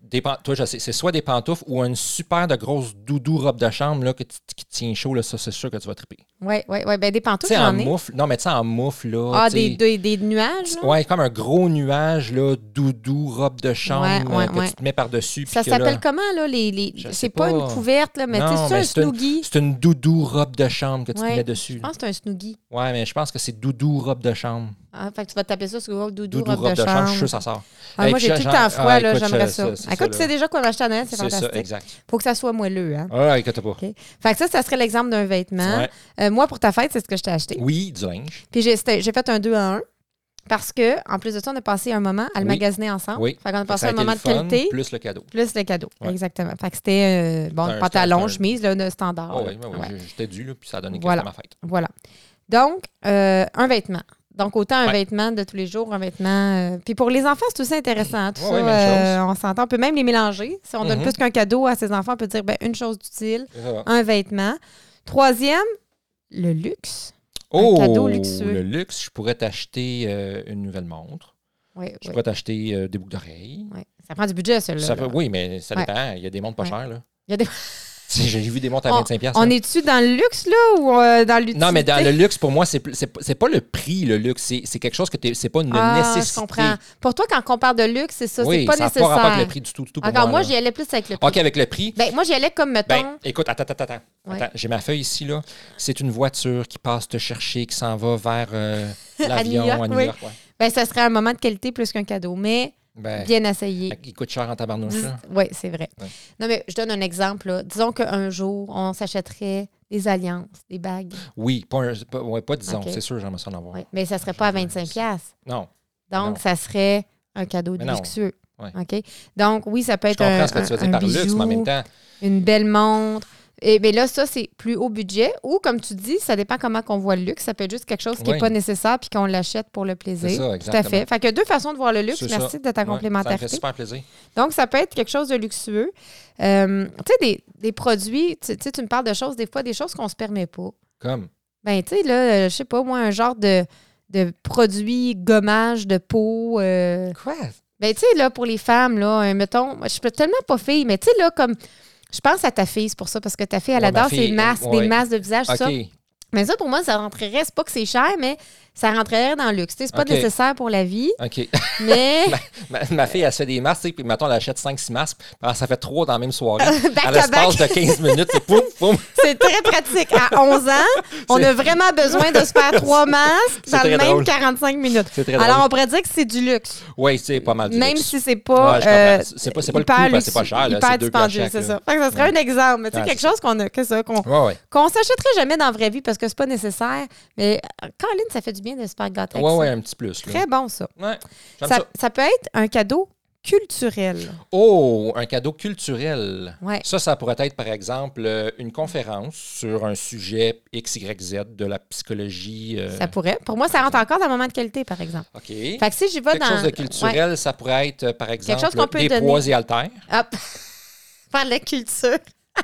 Des pan- toi, je sais, c'est soit des pantoufles ou une super de grosse doudou robe de chambre là, que t- qui te tient chaud. Là, ça, c'est sûr que tu vas triper. Oui, oui, oui. Ben, des pantoufles, Tu sais, en j'en ai. moufle. Non, mais tu sais, en moufle, là. Ah, t'sais, des, des, des nuages, là? Ouais, comme un gros nuage, là, doudou, robe de chambre, Ouais, ouais, euh, que ouais. tu te mets par-dessus. Ça puis que s'appelle là, comment, là? Les, les... Je sais C'est pas, pas. une couverte, là, mais tu sais, Non, c'est mais un c'est une- snoogie. c'est une doudou robe de chambre que tu Ouais, te mets dessus. Je pense que c'est un snoogie. Ouais, mais je pense que c'est doudou robe de chambre. Ah, fait que tu vas taper ça sur Google, doudou, Doudou robe, de chambre. je suis sûr que ça sort. Ah, Hey, moi, puis j'ai tout le genre- temps froid, ah, là, écoute, j'aimerais je- ça. c'est- c'est Écoute, ça, tu sais là. déjà quoi m'acheter à Noël, c'est C'est fantastique. ça, exact. Faut que ça soit moelleux, hein? Ah, inquiète pas. OK. Fait que ça, ça serait l'exemple d'un vêtement. Ouais. Euh, moi, pour ta fête, c'est ce que je t'ai acheté. Oui, du linge. Puis j'ai c'était- j'ai fait un deux à un parce que, en plus de ça, on a passé un moment à le Oui. magasiner ensemble. Oui. Fait qu'on a Fait que passé ça a un été moment le de fun, qualité, plus le cadeau. plus le cadeau. Ouais. Exactement. Fait que c'était, euh, bon, C'est un- pantalon, c'est un- chemise, là, de standard. Ah là. oui, oui, oui, Ouais. j'ai- j'étais dû, là, puis ça a donné Voilà. que c'était ma fête. Voilà. Donc, euh, un vêtement. Donc, autant un Ouais. vêtement de tous les jours, un vêtement. euh, Puis pour les enfants, c'est aussi intéressant. Tout Ouais, ça, ouais, même euh, on s'entend. On peut même les mélanger. Si on donne Mhm. plus qu'un cadeau à ses enfants, on peut dire ben, une chose d'utile, C'est ça. un vêtement. Troisième, le luxe. Oh, cadeau luxueux. le luxe, je pourrais t'acheter euh, une nouvelle montre. Oui, Je oui. pourrais t'acheter euh, des boucles d'oreilles. Ouais. Ça prend du budget, celui-là. Ça là. peut- oui, mais ça Ouais. dépend. Il y a des montres pas Ouais. chères. Là. Il y a des- Tu sais, J'ai vu des montres à vingt-cinq piastres. On là. est-tu dans le luxe, là, ou euh, dans l'utilité? Non, mais dans le luxe, pour moi, c'est plus- c'est pas- c'est pas le prix, le luxe. C'est c'est quelque chose que t'es- c'est pas une Ah, nécessité. je comprends. Pour toi, quand on parle de luxe, c'est ça. Oui, c'est pas ça n'a nécessaire. pas rapport avec le prix du tout. Du tout pour Encore, moi, là. j'y allais plus avec le prix. OK, avec le prix. Ben, moi, j'y allais comme, mettons... Ben, écoute, attends, attends, attends. Ouais. Attends, j'ai ma feuille ici, là. C'est une voiture qui passe te chercher, qui s'en va vers euh, l'avion New York, à New oui. York. Ouais. ben, ça serait un moment de qualité plus qu'un cadeau, mais Ben, bien essayé. il coûte cher en tabarnouche, là. Oui, c'est vrai. Ouais. Non, mais je donne un exemple. Là. Disons qu'un jour, on s'achèterait des alliances, des bagues. Oui, pas, un- pas, ouais, pas disons, OK. c'est sûr, j'aimerais ça en avoir. Oui. Mais ça ne serait pas à vingt-cinq piastres. Non. Donc, Non. ça serait un cadeau Mais non. luxueux. Ouais. OK? Donc, oui, ça peut Je être comprends un, ce que tu veux un- dire un par luxe, bijou, mais en même temps, une belle montre. Et bien là, ça, c'est plus haut budget. Ou, comme tu dis, ça dépend comment on voit le luxe. Ça peut être juste quelque chose qui n'est Oui. pas nécessaire puis qu'on l'achète pour le plaisir. c'est ça, Tout à exactement. fait. Fait que deux façons de voir le luxe. C'est Merci ça. de ta Ouais, ça me fait complémentarité. super plaisir. Donc, ça peut être quelque chose de luxueux. Euh, tu sais, des, des produits, tu tu sais, tu me parles de choses, des fois, des choses qu'on ne se permet pas. Comme. Ben, tu sais, là, euh, je sais pas, moi, un genre de, de produit gommage de peau. euh, Quoi? Ben, tu sais, là, pour les femmes, là, euh, mettons, moi, je suis tellement pas fille, mais tu sais, là, comme, je pense à ta fille, c'est pour ça, parce que ta fille, elle Ouais, ma adore fille, ses masques, ouais. des masques de visage, tout OK. ça. Mais ça, pour moi, ça rentrerait, c'est pas que c'est cher, mais ça rentrerait dans le luxe. Tu sais, c'est pas OK. nécessaire pour la vie, OK. mais ma, ma fille, elle se fait des masques, tu sais, puis mettons, elle achète cinq six masques, puis alors, ça fait trois dans la même soirée. Back à à l'espace back. de quinze minutes, c'est poum, poum. c'est très pratique. À onze ans, on a vraiment besoin de se faire trois masques C'est dans le très même drôle. quarante-cinq minutes. C'est très Alors, drôle. on pourrait dire que c'est du luxe. Oui, c'est pas mal du Même luxe. si c'est pas, Ouais, je comprends. euh, C'est pas- c'est pas le hyper coût, parce que c'est pas luxueux, cher, là, hyper c'est deux piastres dispendieux, chaque, c'est là. ça. Fait que ça serait Ouais. un exemple. Mais tu sais, Ouais, quelque c'est chose qu'on a, que ça, qu'on Ouais, ouais. qu'on s'achèterait jamais dans la vraie vie parce que c'est pas nécessaire. Mais euh, Colin, ça fait du bien de se faire gâter avec Ouais, ça. ouais, un petit plus. Là. Très bon, ça. Ouais, j'aime Ça, ça. ça peut être un cadeau culturel. Oh, un cadeau culturel. Ouais. Ça, ça pourrait être, par exemple, euh, une conférence sur un sujet X Y Z de la psychologie. euh, Ça pourrait. Pour moi, ça rentre encore dans le moment de qualité, par exemple. OK. Fait que si j'y vais Quelque dans. chose de culturel, Ouais. ça pourrait être, euh, par exemple, chose qu'on peut des donner. poids et haltères. Hop. Faire de la culture.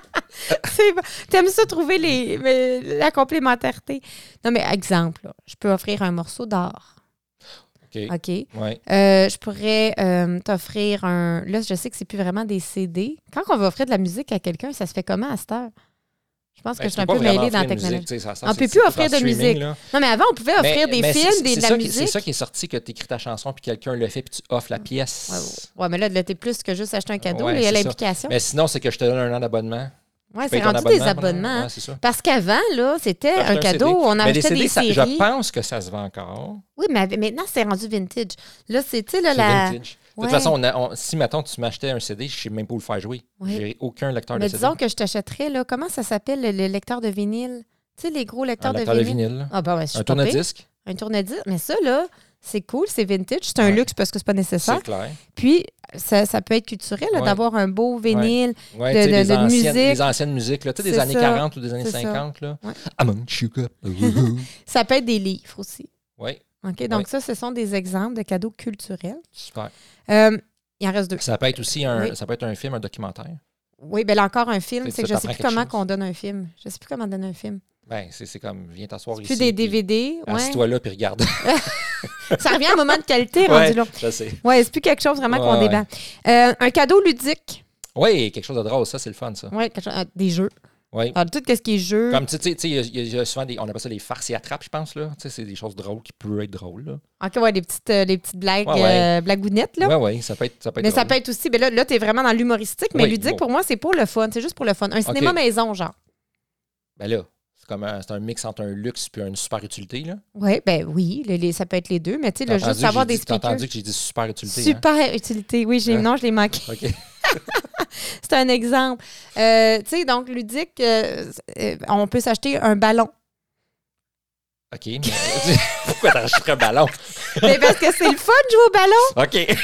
C'est bon. T'aimes ça trouver les, mais, la complémentarité. Non, mais exemple, là, je peux offrir un morceau d'art. OK. OK. Ouais. Euh, je pourrais euh, t'offrir un. Là, je sais que c'est plus vraiment des C D. Quand on va offrir de la musique à quelqu'un, ça se fait comment à cette heure? Je pense que Ben, je suis un tu peux peu pas vraiment mêlée dans la offrir de technologie. musique, tu sais, ça- ça, On c'est- peut c'est plus tout offrir en de streaming, musique. là. Non, mais avant, on pouvait offrir Mais- des mais films, c'est- des, c'est de la ça qui- musique. C'est ça qui est sorti, que tu écris ta chanson, puis quelqu'un le fait, puis tu offres la pièce. Ouais, ouais, mais là, là t'es plus que juste acheter un cadeau. Ouais, là, il y a c'est ça. l'implication. Mais sinon, c'est que je te donne un an d'abonnement. Ouais, Tu payes c'est ton rendu des abonnement, abonnements. ouais, hein. c'est ça. Parce qu'avant, là, c'était T'achetais un cadeau. C D. On Mais achetait des C D, des ça- séries. je pense que ça se vend encore. Oui, mais maintenant, c'est rendu vintage. Là, c'est, tu sais, là, C'est la... vintage. De Ouais. toute façon, on a- on- si, mettons, tu m'achetais un C D, je ne sais même pas où le faire jouer. Oui. J'ai aucun lecteur Mais de C D. disons que je t'achèterais, là, comment ça s'appelle, le, le lecteur de vinyle? Tu sais, les gros lecteurs un de lecteur vinyle. de vinyle. là. Ah, ben, ouais, je suis Un pas pire. tourne-disque, Un tourne-disque. Mais ça, là, c'est cool, c'est vintage. C'est un Ouais. luxe parce que c'est pas nécessaire. c'est clair. Puis, ça, ça peut être culturel, là, Ouais. d'avoir un beau vinyle. Ouais, De- tu sais, de- les, de anciennes, musique. les anciennes musiques, là, tu sais, des C'est années ça. quarante ou des années C'est ça. cinquante. Là. Ouais. Among Sugar. Ça peut être des livres aussi. Oui, OK? Donc, Ouais. ça, ce sont des exemples de cadeaux culturels. super. Euh, il en reste deux. Ça peut être aussi un, Oui. ça peut être un film, un documentaire. Oui, bien là encore un film, C'est c'est ça, que je ne sais t'apprends plus quelque comment chose. qu'on donne un film. Je ne sais plus comment donner un film. Ben, c'est c'est comme, viens t'asseoir ici. Plus des puis D V D. Ouais. Assis-toi là, puis regarde. Ça revient à un moment de qualité ouais, rendu là. Je sais. Oui, c'est plus quelque chose vraiment ouais, qu'on ouais. débat. Euh, un cadeau ludique. Oui, quelque chose de drôle, ça, c'est le fun, ça. Oui, des jeux. Oui. Alors, tout ce qui est jeu. Comme, tu sais, il y, y a souvent des. On appelle ça les farces et attrapes, je pense, là. Tu sais, c'est des choses drôles qui peuvent être drôles, là. OK, ouais, des petites, euh, des petites blagues, ouais, ouais. Euh, blagounettes, là. Oui, oui, ça peut être. Ça peut être mais drôle. ça peut être aussi. Mais là, là tu es vraiment dans l'humoristique, mais oui, ludique, bon. pour moi, c'est pour le fun. C'est juste pour le fun. Un cinéma okay. maison, genre. Ben là, c'est comme un, c'est un mix entre un luxe et une super utilité, là. Ouais, ben oui, les, les, ça peut être les deux, mais tu sais, juste avoir des speakers. T'as entendu que j'ai dit super utilité? Super hein? utilité, oui, j'ai, hein? Non, je l'ai manqué. OK. C'est un exemple. Euh, tu sais, donc, ludique, euh, on peut s'acheter un ballon. OK, mais pourquoi t'achèterais un ballon? Mais parce que c'est le fun de jouer au ballon. OK.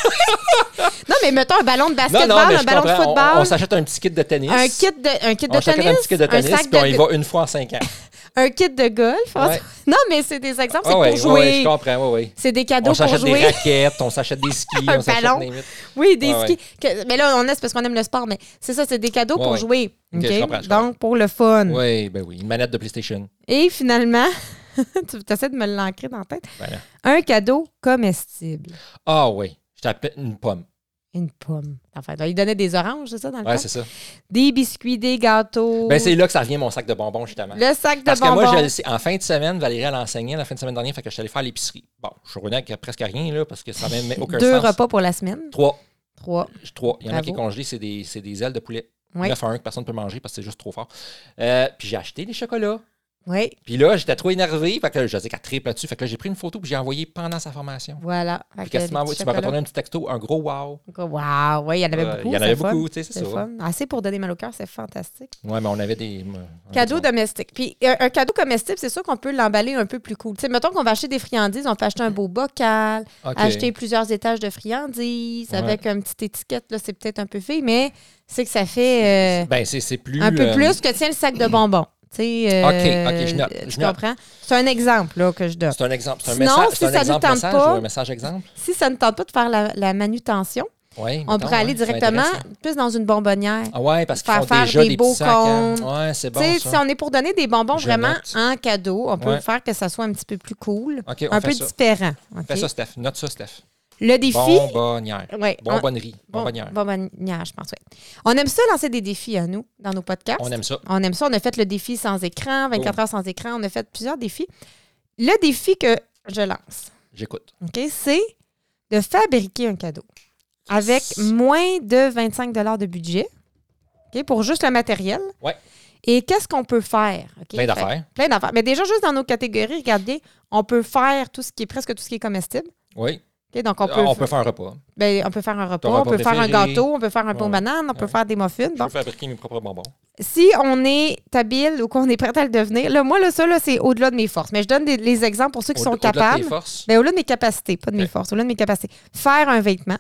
Non, mais mettons un ballon de basketball, non, non, mais un ballon comprends. de football. On, on s'achète un petit kit de tennis. Un kit de, un kit de on tennis. Un petit kit de tennis, puis on y va une fois en cinq ans. Un kit de golf. Ouais. Non, mais c'est des exemples, c'est oh, pour ouais, jouer. Oui, je comprends, oui, oui. C'est des cadeaux on pour jouer. On s'achète des raquettes, on s'achète des skis, un on s'achète ballon. des... Oui, des ouais, skis. Ouais. Que, mais là, on est parce qu'on aime le sport, mais c'est ça, c'est des cadeaux ouais, pour ouais. jouer. Okay, Okay? je comprends, je comprends. Donc, pour le fun. Oui, ben oui, une manette de PlayStation. Et finalement, tu essaies de me l'ancrer dans la tête. Voilà. Un cadeau comestible. Ah oui, je t'appelle une pomme. Une pomme. Enfin, il donnait des oranges, c'est ça, dans le Oui, temps? c'est ça. Des biscuits, des gâteaux. Ben, c'est là que ça revient mon sac de bonbons, justement. Le sac de Parce bonbons. Parce que moi, je le sais, en fin de semaine, Valérie, elle enseignait la fin de semaine dernière, fait que je suis allé faire l'épicerie. Bon, je suis revenu avec presque rien, là, parce que ça n'a même aucun Deux sens. Deux repas pour la semaine. Trois. Trois. Trois. Il y en Bravo. a qui est congelé, c'est des, c'est des ailes de poulet. Oui. neuf à un que personne ne peut manger parce que c'est juste trop fort. Euh, puis j'ai acheté des chocolats. Oui. Puis là, j'étais trop énervé. Fait que je sais qu'elle triple là-dessus. Fait que là, j'ai pris une photo puis j'ai envoyé pendant sa formation. Voilà. Puis qu'est-ce que tu m'as envoyé? Tu m'as retourné un petit texto, un gros wow. Wow, oui, il y en avait euh, beaucoup. Il y en avait fun. beaucoup, tu sais, c'est, c'est ça. Fun. Assez pour donner mal au cœur, c'est fantastique. Oui, mais on avait des. Cadeau domestique. Puis un, un cadeau comestible, c'est sûr qu'on peut l'emballer un peu plus cool. Tu sais, mettons qu'on va acheter des friandises, on peut acheter un beau bocal, okay. acheter plusieurs étages de friandises ouais. avec une petite étiquette, là, c'est peut-être un peu fait, mais c'est que ça fait euh, ben, c'est, c'est plus, un peu euh... plus que tiens le sac de bonbons. Euh, OK, OK, je note. Tu je note. comprends? C'est un exemple là, que je donne. C'est un exemple. C'est un Sinon, message, si c'est un ça exemple nous tente message pas, ou un message exemple? Si ça ne tente pas de faire la, la manutention, ouais, on mettons, pourrait aller ouais, directement plus dans une bonbonnière. Ah ouais, parce qu'ils faire font faire déjà des, des beaux petits sacs. Hein. cônes. Ouais, c'est bon, ça. ça. Si on est pour donner des bonbons je vraiment note. en cadeau, on peut ouais. faire que ça soit un petit peu plus cool, okay, un peu ça. différent. Okay? Fais ça, Steph. Note ça, Steph. Le défi... Bonbonnière. Ouais, Bonbonnerie. Bon, Bonbonnière. Bonbonnière, je pense, oui. On aime ça lancer des défis à nous, dans nos podcasts. On aime ça. On aime ça. On a fait le défi sans écran, vingt-quatre oh. heures sans écran. On a fait plusieurs défis. Le défi que je lance, J'écoute. Okay, c'est de fabriquer un cadeau avec moins de vingt-cinq dollars de budget okay, pour juste le matériel. Ouais. Et qu'est-ce qu'on peut faire? Okay? Plein d'affaires. Fait, plein d'affaires. Mais déjà, juste dans nos catégories, regardez, on peut faire tout ce qui est presque tout ce qui est comestible. Oui. Okay, donc on peut, ah, on peut faire un repas. Ben, on peut faire un repas, Ton on repas peut faire un préféré. gâteau, on peut faire un pain ouais. banane, on peut ouais. faire des muffins. Je bon. peux fabriquer mes propres bonbons. Si on est habile ou qu'on est prêt à le devenir, là, moi, là, ça, là, c'est au-delà de mes forces. Mais je donne des, les exemples pour ceux qui au, sont au-delà capables. de tes forces? Ben, au-delà de mes capacités, pas de okay. mes forces, au-delà de mes capacités. Faire un vêtement.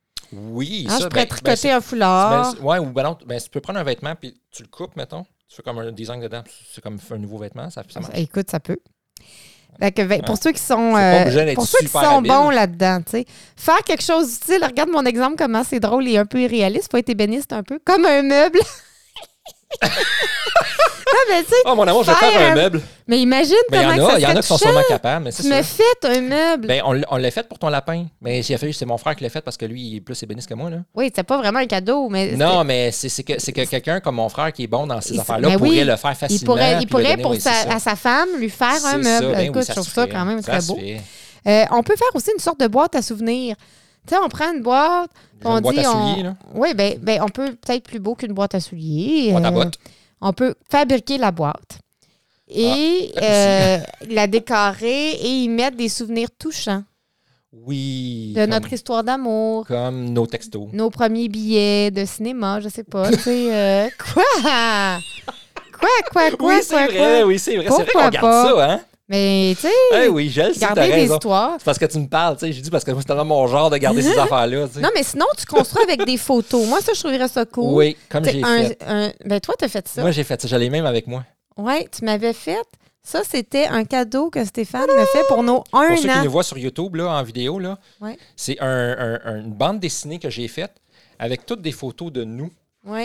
Oui, hein, ça. Je pourrais ben, tricoter ben, un foulard. Oui, ou ben non, ben, tu peux prendre un vêtement puis tu le coupes, mettons. Tu fais comme un design dedans, c'est comme un nouveau vêtement, ça, ça marche. Écoute, ça peut. Fait que, ben, pour ceux qui sont, euh, pour ceux qui sont habile. bons là-dedans, tu sais, faire quelque chose d'utile. Regarde mon exemple, comment c'est drôle et un peu irréaliste. Faut être ébéniste un peu, comme un meuble. non, mais, oh, mon amour, je vais faire un meuble. Mais imagine ben, comment y en a, ça il y en a qui sont sûrement capables. Mais c'est tu me fais un meuble. Ben, on, on l'a fait pour ton lapin. Mais j'ai fait, c'est mon frère qui l'a fait parce que lui, il est plus ébéniste que moi. Là. Oui, c'est pas vraiment un cadeau. mais Non, mais c'est, c'est que, c'est que quelqu'un comme mon frère qui est bon dans ces il, affaires-là pourrait oui, le faire facilement. Il pourrait, il pourrait donner, pour oui, sa, à sa femme lui faire c'est un meuble. Ça, ben Écoute, oui, je trouve ça ça quand même ça très beau. Euh, on peut faire aussi une sorte de boîte à souvenirs. Tu sais, on prend une boîte. Une on boîte dit, à on... souliers, là. Oui, bien, ben, on peut peut-être plus beau qu'une boîte à souliers. Boîte à euh, bottes. On peut fabriquer la boîte et ah, euh, la décorer et y mettre des souvenirs touchants. Oui. De comme, notre histoire d'amour. Comme nos textos. Nos premiers billets de cinéma, je sais pas. Tu sais, euh, quoi? Quoi, quoi, quoi, oui, c'est quoi, vrai, quoi? oui, c'est vrai. Pourquoi c'est vrai qu'on garde pas? ça, hein? Mais, tu sais, hey, oui, je le sais, garder des histoires. C'est parce que tu me parles, tu sais. J'ai dit parce que c'est tellement mon genre de garder ces affaires-là, tu sais. Non, mais sinon, tu construis avec des photos. Moi, ça, je trouverais ça cool. Oui, comme T'sais, j'ai un, fait. Un, ben, toi, t'as fait ça. Moi, j'ai fait ça. J'allais même avec moi. Oui, tu m'avais fait. Ça, c'était un cadeau que Stéphane me fait pour nos un an. Pour ceux qui nous voient sur YouTube, là, en vidéo, là, ouais. c'est un, un, un, une bande dessinée que j'ai faite avec toutes des photos de nous. Oui.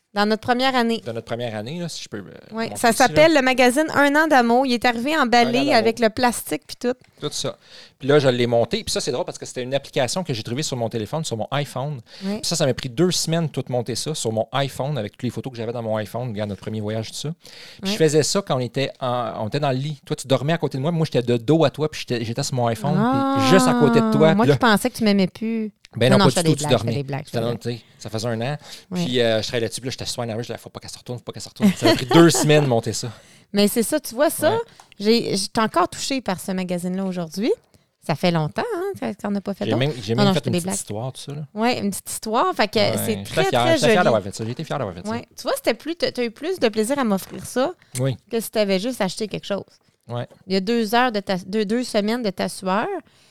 Dans notre première année. Dans notre première année, là, si je peux. Euh, oui, ça s'appelle là. Le magazine Un an d'amour. Il est arrivé emballé avec le plastique puis tout. Tout ça. Puis là, je l'ai monté. Puis ça, c'est drôle parce que c'était une application que j'ai trouvée sur mon téléphone, sur mon iPhone. Oui. Puis ça, ça m'a pris deux semaines tout monter ça sur mon iPhone avec toutes les photos que j'avais dans mon iPhone. Regarde notre premier voyage, tout ça. Puis oui. je faisais ça quand on était, en, on était dans le lit. Toi, tu dormais à côté de moi. Moi, j'étais de dos à toi. Puis j'étais, j'étais sur mon iPhone. Ah, puis juste à côté de toi. Moi là, qui pensais que tu m'aimais plus. Ben non, non, non pas du tout, blagues, tu dormais. Des blagues, non, ça faisait un an. Oui. Puis euh, je travaillais là-dessus, puis là, j'étais super nerveux. Je disais, faut pas qu'elle se retourne, faut pas qu'elle se retourne. Ça m'a pris deux semaines de monter ça. Mais c'est ça, tu vois ça, ouais. j'ai, j'étais encore touchée par ce magazine-là aujourd'hui. Ça fait longtemps hein, qu'on n'a pas fait J'ai d'autres. même, j'ai même non, fait une petite blagues. histoire, tout ça. Oui, une petite histoire. Fait que ouais, c'est très, fière, très joli. Fière d'avoir fait ça. J'ai été fière d'avoir fait ouais. ça. Tu vois, c'était plus, tu as eu plus de plaisir à m'offrir ça oui. que si tu avais juste acheté quelque chose. Ouais. Il y a deux heures de ta, deux, deux semaines de ta sueur.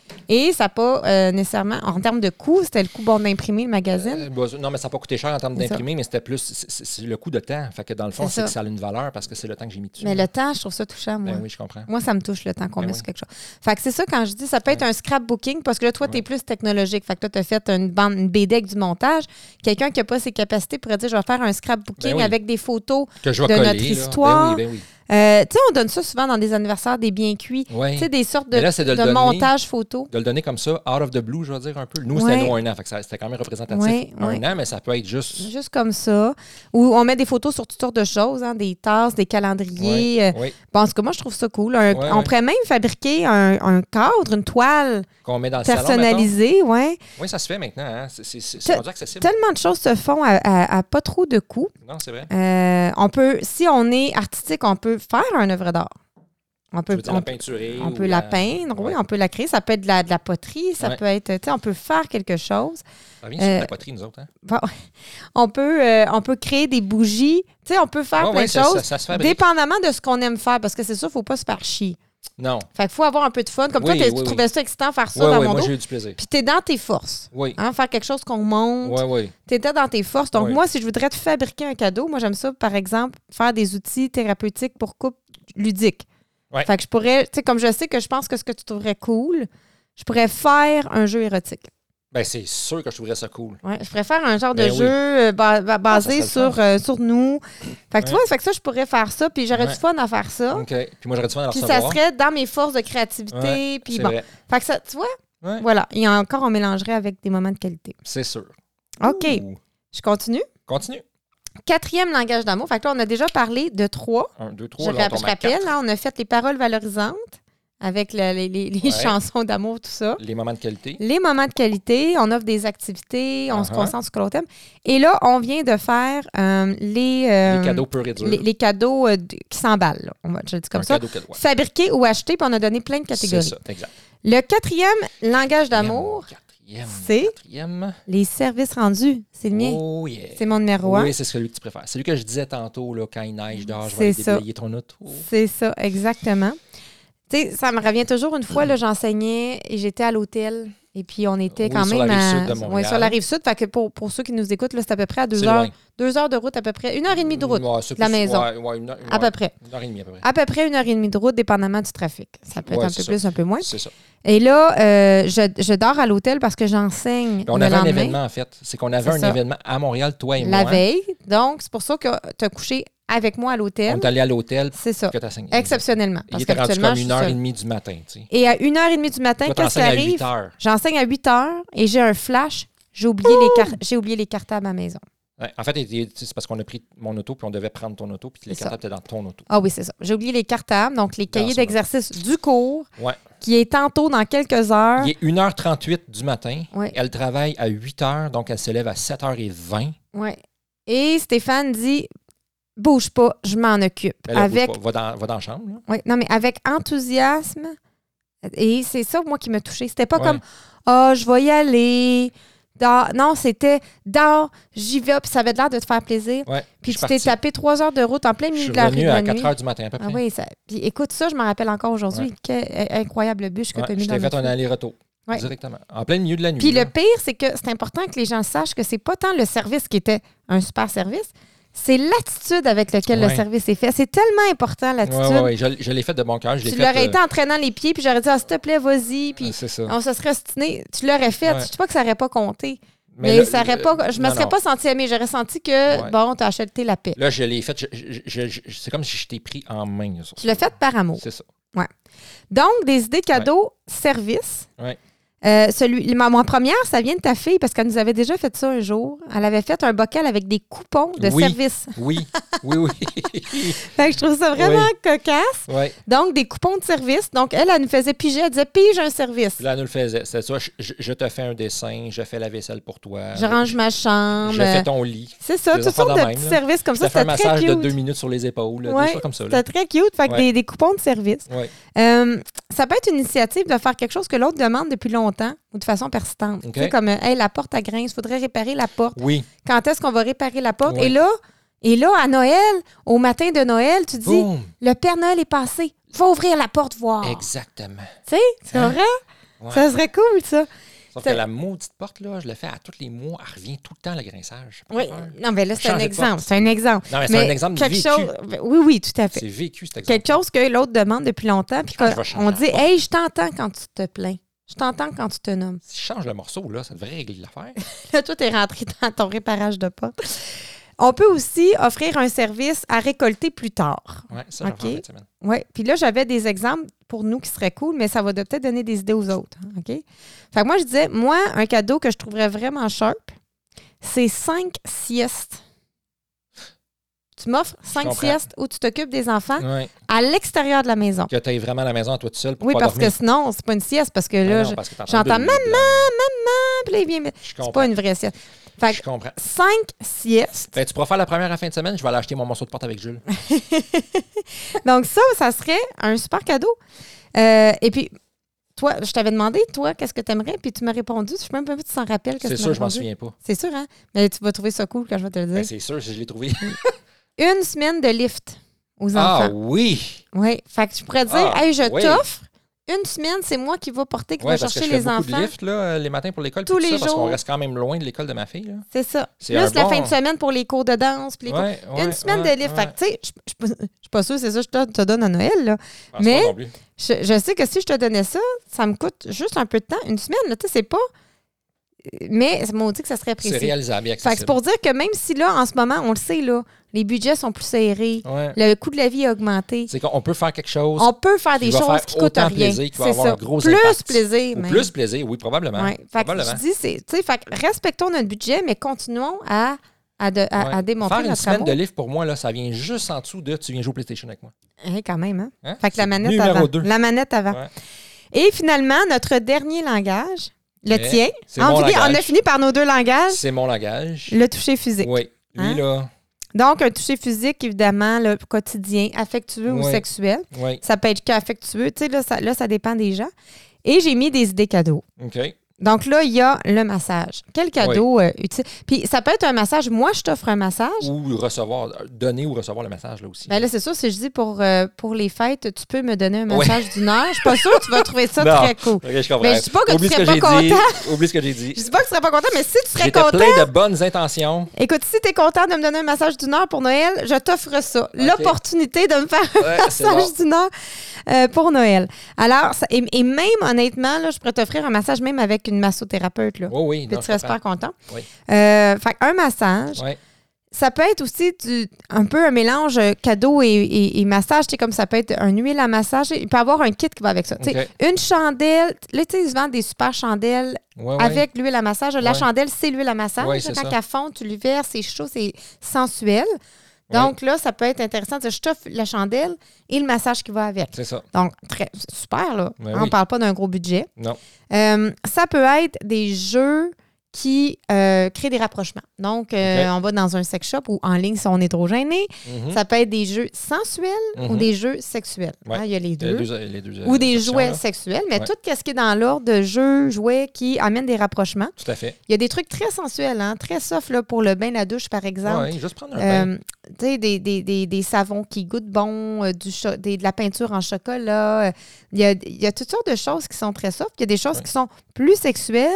Et ça n'a pas euh, nécessairement, en termes de coût, c'était le coût bon d'imprimer le magazine? Euh, bah, non, mais ça n'a pas coûté cher en termes c'est d'imprimer, ça. Mais c'était plus, c'est, c'est, c'est le coût de temps. Fait que dans le fond, c'est, c'est que ça a une valeur parce que c'est le temps que j'ai mis dessus. Mais le temps, je trouve ça touchant, moi. Ben oui, je comprends. Moi, ça me touche le temps qu'on ben met oui. sur quelque chose. Fait que c'est ça, quand je dis, ça peut être ouais. un scrapbooking, parce que là, toi, ouais. tu es plus technologique. Fait que toi, tu as fait une bande, une B D avec du montage. Quelqu'un qui n'a pas ses capacités pourrait dire, je vais faire un scrapbooking ben oui. avec des photos que je vais de coller, notre là. histoire. Ben oui, ben oui. Euh, tu sais, on donne ça souvent dans des anniversaires, des bien cuits. Ouais. Tu sais, des sortes de, là, de, de donner, montage photo. De le donner comme ça, out of the blue, je veux dire un peu. Nous, ouais. c'était nous un an, fait que ça, c'était quand même représentatif. Ouais, un ouais. an, mais ça peut être juste... Juste comme ça. Ou on met des photos sur toutes sortes de choses, hein, des tasses, des calendriers. Ouais, ouais. Bon, en tout cas, moi, je trouve ça cool. Un, ouais, on ouais. pourrait même fabriquer un, un cadre, une toile qu'on met dans le personnalisée. salon, ouais. Oui, ça se fait maintenant. Hein? C'est, c'est, c'est, c'est rendu accessible. Tellement de choses se font à, à, à pas trop de coûts. Non, c'est vrai. Euh, on peut, si on est artistique, on peut faire une œuvre d'art. On peut, on, on, la peinturer, on peut la, la peindre, ouais. oui, on peut la créer. Ça peut être de la, de la poterie, ça ouais. peut être, tu sais, on peut faire quelque chose. Ça vient euh, sur la poterie, nous autres. Hein? Bon, on, peut, euh, on peut créer des bougies, tu sais, on peut faire oh, plein ouais, de choses, ça, ça, ça se dépendamment de ce qu'on aime faire, parce que c'est sûr, il ne faut pas se faire chier. Non. Fait qu'il faut avoir un peu de fun. Comme oui, toi, oui, tu oui. trouvais ça excitant faire ça oui, dans oui, mon moi, dos. j'ai eu du plaisir. Puis t'es dans tes forces. Oui. Hein, faire quelque chose qu'on monte. Oui, oui. T'étais dans tes forces. Donc, oui. moi, si je voudrais te fabriquer un cadeau, moi, j'aime ça, par exemple, faire des outils thérapeutiques pour couple ludique. Ouais. Fait que je pourrais, tu sais, comme je sais que je pense que ce que tu trouverais cool, je pourrais faire un jeu érotique. Ben, c'est sûr que je trouverais ça cool. Ouais, je pourrais faire un genre ben de oui. jeu euh, ba- ba- basé ah, sur, euh, sur nous. Fait que ouais. tu vois, fait que ça, je pourrais faire ça, puis j'aurais ouais. du fun à faire ça. OK. Puis moi, j'aurais du fun à le Puis recevoir. ça serait dans mes forces de créativité. Ouais, puis c'est bon. vrai. Fait que ça, tu vois, ouais. voilà. Et encore, on mélangerait avec des moments de qualité. C'est sûr. OK. Ouh. Je continue. Continue. Quatrième langage d'amour. Fait que là, on a déjà parlé de trois. Un, deux, trois. Je, là, je rappelle, hein, on a fait les paroles valorisantes avec le, les, les, les ouais. chansons d'amour, tout ça. Les moments de qualité. Les moments de qualité. On offre des activités. On uh-huh. se concentre sur ce que l'on aime. Et là, on vient de faire euh, les... Euh, les cadeaux purs et durs. Les, les cadeaux euh, qui s'emballent. Là. On va, je le dis comme un ça. Cadeau, ouais. Fabriquer ou acheter, puis on a donné plein de catégories. C'est ça, exact. Le quatrième langage d'amour... C'est Quatrième. les services rendus. C'est le mien. Oh yeah. C'est mon numéro un. Oui, c'est celui que tu préfères. Celui que je disais tantôt, là, quand il neige dehors, je vais aller déblayer ton auto. C'est ça, exactement. Tu sais, ça me revient toujours une fois, là, j'enseignais et j'étais à l'hôtel. Et puis, on était oui, quand sur même la rive à... sud de Montréal. Oui, sur la rive sud. Fait que pour, pour ceux qui nous écoutent, là, c'est à peu près à deux heures. Deux heures de route, à peu près. Une heure et demie de route ouais, de la maison. Ouais, ouais, une heure, à peu près. Une heure et demie, à peu près. À peu près une heure et demie de route, dépendamment du trafic. Ça peut être ouais, un peu ça. plus, un peu moins. C'est ça. Et là, euh, je, je dors à l'hôtel parce que j'enseigne. On le avait lendemain. un événement, en fait. C'est qu'on avait c'est un ça. événement à Montréal, toi et la moi. La veille. Donc, c'est pour ça que tu as couché avec moi à l'hôtel. On est allé à l'hôtel. C'est ça. Que tu as saigné. Exceptionnellement. Il était rendu comme une heure et demie du matin. Tu sais. Et à une heure et demie du matin, toi, qu'est-ce qui arrive? à huit heures. J'enseigne à huit heures et j'ai un flash. J'ai oublié, les car- j'ai oublié les cartables à la maison. Ouais, en fait, c'est parce qu'on a pris mon auto puis on devait prendre ton auto puis les c'est cartables ça. Étaient dans ton auto. Ah oui, c'est ça. J'ai oublié les cartables, donc les cahiers d'exercice auto. Du cours, ouais. qui est tantôt dans quelques heures. Il est une heure trente-huit du matin. Ouais. Elle travaille à huit heures, donc elle se lève à sept heures vingt. Oui. Et Stéphane dit... Bouge pas, je m'en occupe. Ben là, avec... va, dans, va dans la chambre. Oui, non, mais avec enthousiasme. Et c'est ça, moi, qui m'a touchée. C'était pas ouais. comme « Ah, oh, je vais y aller. » Non, c'était « Dors, j'y vais. » Puis ça avait l'air de te faire plaisir. Ouais, puis tu t'es tapé trois heures de route en plein milieu de la rue. Je suis revenu à quatre heures du matin, à peu près. Ah oui, ça... Puis écoute ça, je m'en rappelle encore aujourd'hui. Ouais. Quelle incroyable bûche que ouais, tu as mis je dans t'ai notre fait un aller-retour. Ouais. Directement. En plein milieu de la nuit. Puis là. le pire, c'est que c'est important que les gens sachent que c'est pas tant le service qui était un super service, c'est l'attitude avec laquelle ouais. le service est fait. C'est tellement important, l'attitude. Oui, oui, oui. Je, je l'ai fait de bon cœur. Je l'ai tu fait, l'aurais euh... été en traînant les pieds, puis j'aurais dit, ah, s'il te plaît, vas-y. Puis c'est ça. on se serait ostiné. Tu l'aurais fait. Ouais. Je ne sais pas que ça n'aurait pas compté. Mais, mais ça aurait pas, je ne me serais non. pas senti aimée. J'aurais senti que, ouais. bon, tu as acheté la paix. Là, je l'ai fait. Je, je, je, je, c'est comme si je t'ai pris en main. Tu l'as fait par amour. C'est ça. Ouais. Donc, des idées cadeaux, ouais. services. Oui. Euh, celui, ma, ma première, ça vient de ta fille parce qu'elle nous avait déjà fait ça un jour. Elle avait fait un bocal avec des coupons de oui, service. Oui, oui, oui. Fait que je trouve ça vraiment oui. cocasse. Oui. Donc, des coupons de service. Donc, elle, elle nous faisait piger. Elle disait, pige un service. Puis là, elle nous le faisait. C'est ça, je, je te fais un dessin, je fais la vaisselle pour toi. Je range ma chambre. Je fais ton lit. C'est ça, toutes sortes de, de petits services comme je ça. Je te fais un massage de deux minutes sur les épaules. Ouais, des choses comme ça. C'était très cute. Fait que ouais. des, des coupons de service. Ouais. Euh, ça peut être une initiative de faire quelque chose que l'autre demande depuis longtemps ou de façon persistante. Okay. Tu sais, comme, hey, la porte à grince, il faudrait réparer la porte. Oui. Quand est-ce qu'on va réparer la porte? Oui. Et là, et là, à Noël, au matin de Noël, tu dis, Boom. Le Père Noël est passé. Il faut ouvrir la porte, voir. Exactement. Tu sais, c'est hein? vrai? Ouais. Ça serait cool, ça. Sauf que la maudite porte, là, je le fais à tous les mois. Elle revient tout le temps, le grinçage. Oui. Non, mais là, c'est un exemple. C'est un exemple. Non, mais c'est mais un exemple quelque vécu. Chose... Oui, oui, tout à fait. C'est vécu, cet exemple. Quelque chose que l'autre demande depuis longtemps. Puis on dit, hey, je t'entends quand tu te plains. Je t'entends quand tu te nommes. Si je change le morceau, là, ça devrait régler l'affaire. Là, toi, t'es rentré dans ton réparage de porte. On peut aussi offrir un service à récolter plus tard. Oui, ça, j'en okay. prends Oui, puis là, j'avais des exemples pour nous qui seraient cool, mais ça va peut-être donner des idées aux autres. OK? Fait que moi, je disais, moi, un cadeau que je trouverais vraiment sharp, c'est cinq siestes. Tu m'offres cinq siestes où tu t'occupes des enfants oui. à l'extérieur de la maison. Que tu ailles vraiment à la maison à toi tout seul pour oui, pas parce dormir. que sinon, c'est pas une sieste, parce que là, non, je, parce que j'entends « Maman, maman », puis là, il vient... C'est pas une vraie sieste. Fait je comprends. Cinq siestes. Fait, tu pourras faire la première à la fin de semaine, je vais aller acheter mon morceau de porte avec Jules. Donc ça, ça serait un super cadeau. Euh, et puis, toi, je t'avais demandé, toi, qu'est-ce que tu aimerais, puis tu m'as répondu. Je sais même pas si tu t'en rappelles. C'est sûr, je m'en souviens pas. C'est sûr, hein? Mais tu vas trouver ça cool quand je vais te le dire. Ben, c'est sûr, si je l'ai trouvé. Une semaine de lift aux enfants. Ah oui! Oui. Fait que je pourrais dire, ah, hey, je oui. t'offre. Une semaine, c'est moi qui va porter, qui ouais, va chercher parce que je les fais enfants. Beaucoup de lift, là, les matins pour l'école. Tous les ça, jours. Parce qu'on reste quand même loin de l'école de ma fille. C'est ça. C'est Plus la bon... fin de semaine pour les cours de danse. Puis les ouais, cours... ouais, Une semaine ouais, de lift. Ouais. Fait que, tu sais, je ne suis pas sûre, c'est ça que je te, te donne à Noël. Là. Ah, mais je, je sais que si je te donnais ça, ça me coûte juste un peu de temps. Une semaine, tu sais, c'est pas... Mais ça m'a dit que ça serait précis. C'est réalisable et accessible. Fait que c'est pour dire que même si là, en ce moment, on le sait, là, les budgets sont plus serrés, ouais. le coût de la vie a augmenté. C'est qu'on peut faire quelque chose. On peut faire des choses faire qui coûtent rien. Plaisir, qui va avoir ça. Un gros plus impact. plaisir. Ou même. plus plaisir, oui, probablement. Ouais. Fait probablement. Que je dis, c'est, tu sais, fait que respectons notre budget, mais continuons à, à, de, à, ouais. à démontrer faire une notre semaine amour. de livre, pour moi, là, ça vient juste en dessous de tu viens jouer au PlayStation avec moi. Hey, quand même, hein? hein? Fait que la manette numéro avant. deux. La manette avant. Ouais. Et finalement, notre dernier langage, le Mais tien. C'est mon on, langage. on a fini par nos deux langages. C'est mon langage. Le toucher physique. Oui. Lui, hein? là. Donc, un toucher physique, évidemment, le quotidien, affectueux oui. ou sexuel. Oui. Ça peut être qu'affectueux. Tu sais, là ça, là, ça dépend des gens. Et j'ai mis des idées cadeaux. OK. Donc là, il y a le massage. Quel cadeau oui. euh, utile? Puis ça peut être un massage. Moi, je t'offre un massage. Ou recevoir, donner ou recevoir le massage, là aussi. Bien là, c'est sûr, si je dis pour, euh, pour les fêtes, tu peux me donner un massage oui. d'une heure. Je suis pas sûre que tu vas trouver ça non. très cool. Okay, je comprends. Mais je dis pas que Oublie tu serais ce que pas j'ai content. Dit. Oublie ce que j'ai dit. Je dis pas que tu serais pas content, mais si tu serais J'étais content... plein de bonnes intentions. Écoute, si tu es content de me donner un massage d'une heure pour Noël, je t'offre ça. Okay. L'opportunité de me faire un ouais, massage bon. d'une heure euh, pour Noël. Alors, ça, et, et même, honnêtement, là, je pourrais t'offrir un massage même avec une massothérapeute. Là. Oh oui, Puis non, tu serais super content. Oui. Euh, fait un massage. Oui. Ça peut être aussi du, un peu un mélange cadeau et, et, et massage. Tu sais, comme ça peut être un huile à massage. Il peut y avoir un kit qui va avec ça. Okay. Une chandelle. Là, tu sais, ils vendent des super chandelles ouais, avec ouais. l'huile à massage. La ouais. chandelle, c'est l'huile à massage. Ouais, là, quand elle fond, tu lui verses, c'est chaud, c'est sensuel. Donc oui. là, ça peut être intéressant. Je t'offre la chandelle et le massage qui va avec. C'est ça. Donc, très, super, là. Mais on ne oui. parle pas d'un gros budget. Non. Euh, ça peut être des jeux qui euh, créent des rapprochements. Donc, euh, okay. on va dans un sex shop ou en ligne si on est trop gêné. Mm-hmm. Ça peut être des jeux sensuels mm-hmm. ou des jeux sexuels. Ouais. Hein, il y a les deux. Les deux, les deux ou des jouets là. Sexuels. Mais ouais. tout ce qui est dans l'ordre de jeux, jouets qui amènent des rapprochements. Tout à fait. Il y a des trucs très sensuels, hein, très soft là, pour le bain, la douche, par exemple. Oui, juste prendre un bain. Euh, tu sais, des, des, des, des savons qui goûtent bon, euh, du cho- des, de la peinture en chocolat. Il y a, il y a toutes sortes de choses qui sont très soft. Il y a des choses ouais. qui sont plus sexuelles.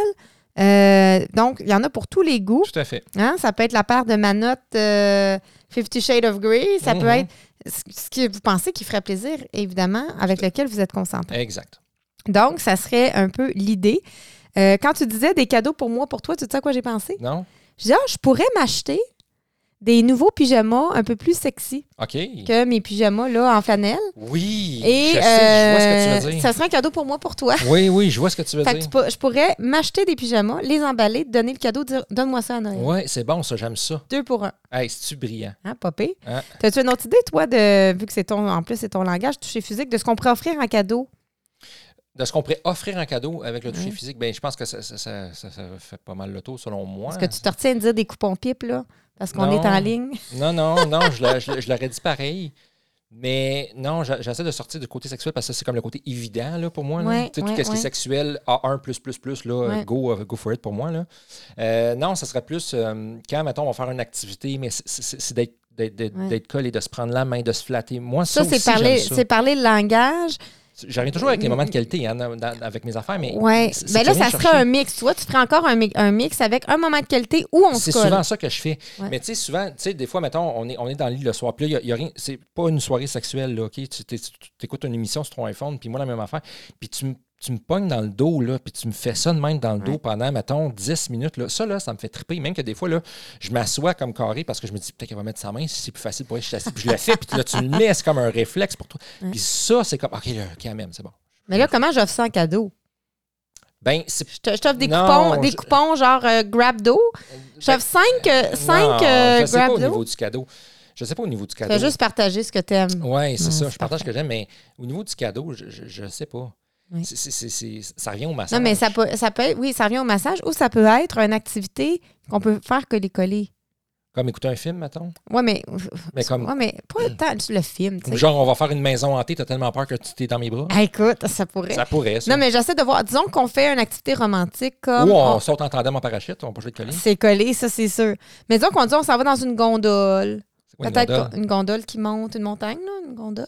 Euh, donc, il y en a pour tous les goûts. Tout à fait. Hein? Ça peut être la paire de manottes euh, Fifty Shades of Grey. Ça mm-hmm. peut être ce que vous pensez qui ferait plaisir, évidemment, avec lequel vous êtes consentant. Exact. Donc, ça serait un peu l'idée. Euh, quand tu disais des cadeaux pour moi, pour toi, tu sais à quoi j'ai pensé? Non? Je dis, ah, je pourrais m'acheter des nouveaux pyjamas un peu plus sexy OK. que mes pyjamas là, en flanelle. Oui, Et, je sais, euh, je vois ce que tu veux dire. Ça serait un cadeau pour moi, pour toi. Oui, oui, je vois ce que tu veux Fait dire. que tu peux- je pourrais m'acheter des pyjamas, les emballer, te donner le cadeau, dire donne-moi ça à Noël. Oui, c'est bon, ça, j'aime ça. Deux pour un. Hey, c'est-tu brillant? Hein, popé? Hein? T'as-tu une autre idée, toi, de vu que c'est ton, en plus, c'est ton langage touché physique, de ce qu'on pourrait offrir en cadeau? De ce qu'on pourrait offrir en cadeau avec le toucher Ouais. physique, ben, je pense que ça, ça, ça, ça, ça fait pas mal le tour, selon moi. Est-ce que tu te retiens de dire des coupons pipe, là? Parce qu'on Non. est en ligne. Non, non, non, je, l'a- je, je l'aurais dit pareil. Mais non, j'a- j'essaie de sortir du côté sexuel parce que c'est comme le côté évident là, pour moi. Là. Ouais, Tu sais, ouais, tout ce qui ouais. est sexuel, A un plus, plus, plus, là, Ouais. go, uh, go for it pour moi. Là. Euh, non, ça serait plus euh, quand, mettons, on va faire une activité, mais c'est- c'est c'est d'être d'être- d'être- Ouais. d'être collé, de se prendre la main, de se flatter. Moi, ça, Ça, c'est aussi, parler, j'aime ça. c'est parler le langage. J'arrive toujours avec les moments de qualité hein, dans- dans- avec mes affaires, mais Oui. c'est- c'est Ben que là, je viens ça de serait chercher. un mix. Tu vois, tu ferais encore un, mi- un mix avec un moment de qualité où on se C'est colle. souvent ça que je fais. Ouais. Mais tu sais, souvent, tu sais, des fois, mettons, on est, on est dans le lit le soir, puis là, il y a rien, c'est pas une soirée sexuelle, là, OK? Tu t'é- tu écoutes une émission sur ton iPhone, puis moi, la même affaire, puis tu, me- tu me pognes dans le dos, là, puis tu me fais ça de même dans le dos Ouais. pendant, mettons, dix minutes, là. Ça, là, ça me fait triper. Même que des fois, là, je m'assois comme carré parce que je me dis, peut-être qu'elle va mettre sa main, si c'est plus facile pour elle, je suis assis, puis je le fais, puis là, tu le mets, c'est comme un réflexe pour toi. Ouais. Puis ça, c'est comme, OK, là, quand même, c'est bon. Mais là, comment j'offre ça en cadeau? Ben, c'est. Je te- je t'offre des Non, coupons, des je- coupons genre euh, Grabdo. Je t'offre cinq, euh, cinq Non, euh, je sais pas au Grabdo. niveau du cadeau. Je sais pas au niveau du cadeau. Fais juste partager ce que t'aimes. Oui, c'est Non, ça. c'est Je partage ce parfait. que j'aime, mais au niveau du cadeau, je, je, je sais pas. Oui. C'est- c'est- c'est- c'est- ça revient au massage. Non, mais ça peut, ça peut être, oui, ça revient au massage ou ça peut être une activité qu'on peut faire coller-coller. Comme écouter un film, mettons. Ouais, mais. Mais comme- Ouais, mais pas tant tu le film, tu sais. Genre, on va faire une maison hantée, t'as tellement peur que tu t'es dans mes bras. Ah, écoute, ça pourrait. Ça pourrait, ça. Non, mais j'essaie de voir. Disons qu'on fait une activité romantique comme. Ou on, on- saute en tandem en parachute, on va pas jouer de coller. C'est collé, ça, c'est sûr. Mais disons qu'on dit on s'en va dans une gondole. C'est quoi une Peut-être gondole? qu'on- une gondole qui monte une montagne, là, une gondole.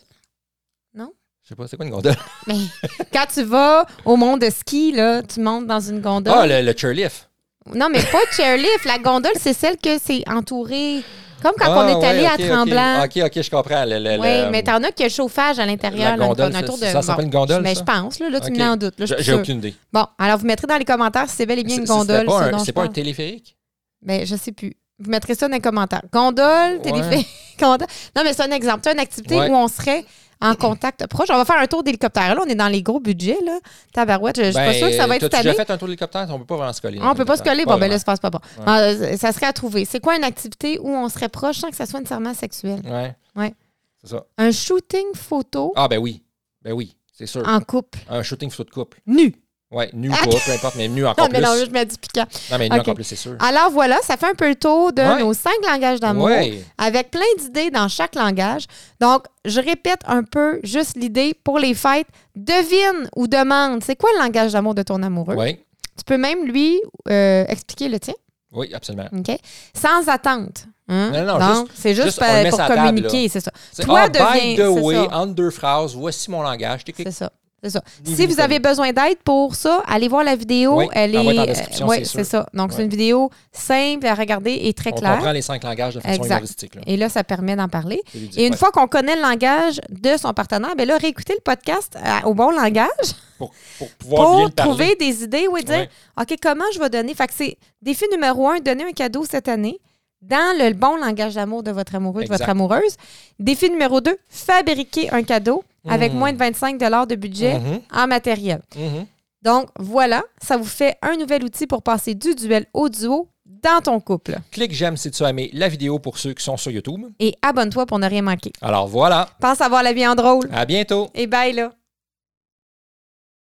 Je sais pas, c'est quoi une gondole? Mais quand tu vas au monde de ski, là, tu montes dans une gondole. Ah, le, le chairlift. Non, mais pas chairlift. La gondole, c'est celle que c'est entouré. Comme quand Ah, on est ouais, allé ok, à ok. Tremblant. OK, OK, je comprends. Le, le- Oui, le- mais t'en as qui a le chauffage à l'intérieur. La là, gondole, un tour de, ça s'appelle une gondole, Mais ça? je pense, là, là tu Ok. me mets en doute. Là, je J'ai suis j'ai sûre. aucune idée. Bon, alors vous mettrez dans les commentaires si c'est bel et bien une C'est- c'est- gondole. C'est pas, ce un, dont c'est je pas un parle. téléphérique? Ben, je sais plus. Vous mettrez ça dans les commentaires. Gondole, téléphérique, gondole. Non, mais c'est un exemple. C'est une activité Ouais. où on serait en contact proche. On va faire un tour d'hélicoptère. Là, on est dans les gros budgets. Là. Tabarouette, je ne suis pas Ben, sûre que ça va être t'as-tu cette année. déjà fait un tour d'hélicoptère? On peut pas vraiment se coller. On ne peut pas se coller. Bon, ben là, là, ça passe pas bon. Ouais. Ah, ça serait à trouver. C'est quoi une activité où on serait proche sans que ça soit nécessairement sexuel? Ouais. Ouais. C'est ça. Un shooting photo Ah, ben oui. Ben oui, c'est sûr. en couple. Un shooting photo de couple. Nu. Ouais, nu ou Ah. pas, peu importe, mais nu encore Non, mais plus. non, là, je mets du piquant. Non, mais nu Ok. encore plus, c'est sûr. Alors voilà, ça fait un peu le tour de Ouais. nos cinq langages d'amour. Ouais. Avec plein d'idées dans chaque langage. Donc, je répète un peu juste l'idée pour les fêtes. Devine ou demande, c'est quoi le langage d'amour de ton amoureux? Oui, Tu peux même lui euh, expliquer le tien. oui, absolument. OK? Sans attente. Hein? Non, non, Donc, juste- c'est juste, juste on pa- le met pour sur la table, communiquer, c'est ça. C'est, Toi, ah, deviens- by the c'est way, ça. entre deux phrases, voici mon langage. Tic, tic. C'est ça. C'est ça. Ni Si vu vous ni avez connu. besoin d'aide pour ça, allez voir la vidéo. Oui, Elle elle va est. être en description, oui, c'est sûr. c'est ça. Donc, c'est Ouais. une vidéo simple à regarder et très On claire. comprend les cinq langages de façon Exact. humoristique. Là. Et là, ça permet d'en parler. C'est ludique, Et une ouais. fois qu'on connaît le langage de son partenaire, bien là, réécouter le podcast euh, au bon langage Pour, pour pouvoir bien pour le parler. trouver des idées, oui, dire Ouais. OK, comment je vais donner. Fait que c'est défi numéro un, donner un cadeau cette année dans le bon langage d'amour de votre amoureux, de Exact. votre amoureuse. Défi numéro deux, fabriquer un cadeau avec Mhm. moins de vingt-cinq dollars de budget Mhm. en matériel. Mhm. Donc, voilà, ça vous fait un nouvel outil pour passer du duel au duo dans ton couple. Clique j'aime si tu as aimé la vidéo pour ceux qui sont sur YouTube. Et abonne-toi pour ne rien manquer. Alors voilà, Pense avoir la vie en drôle. à bientôt. Et bye là!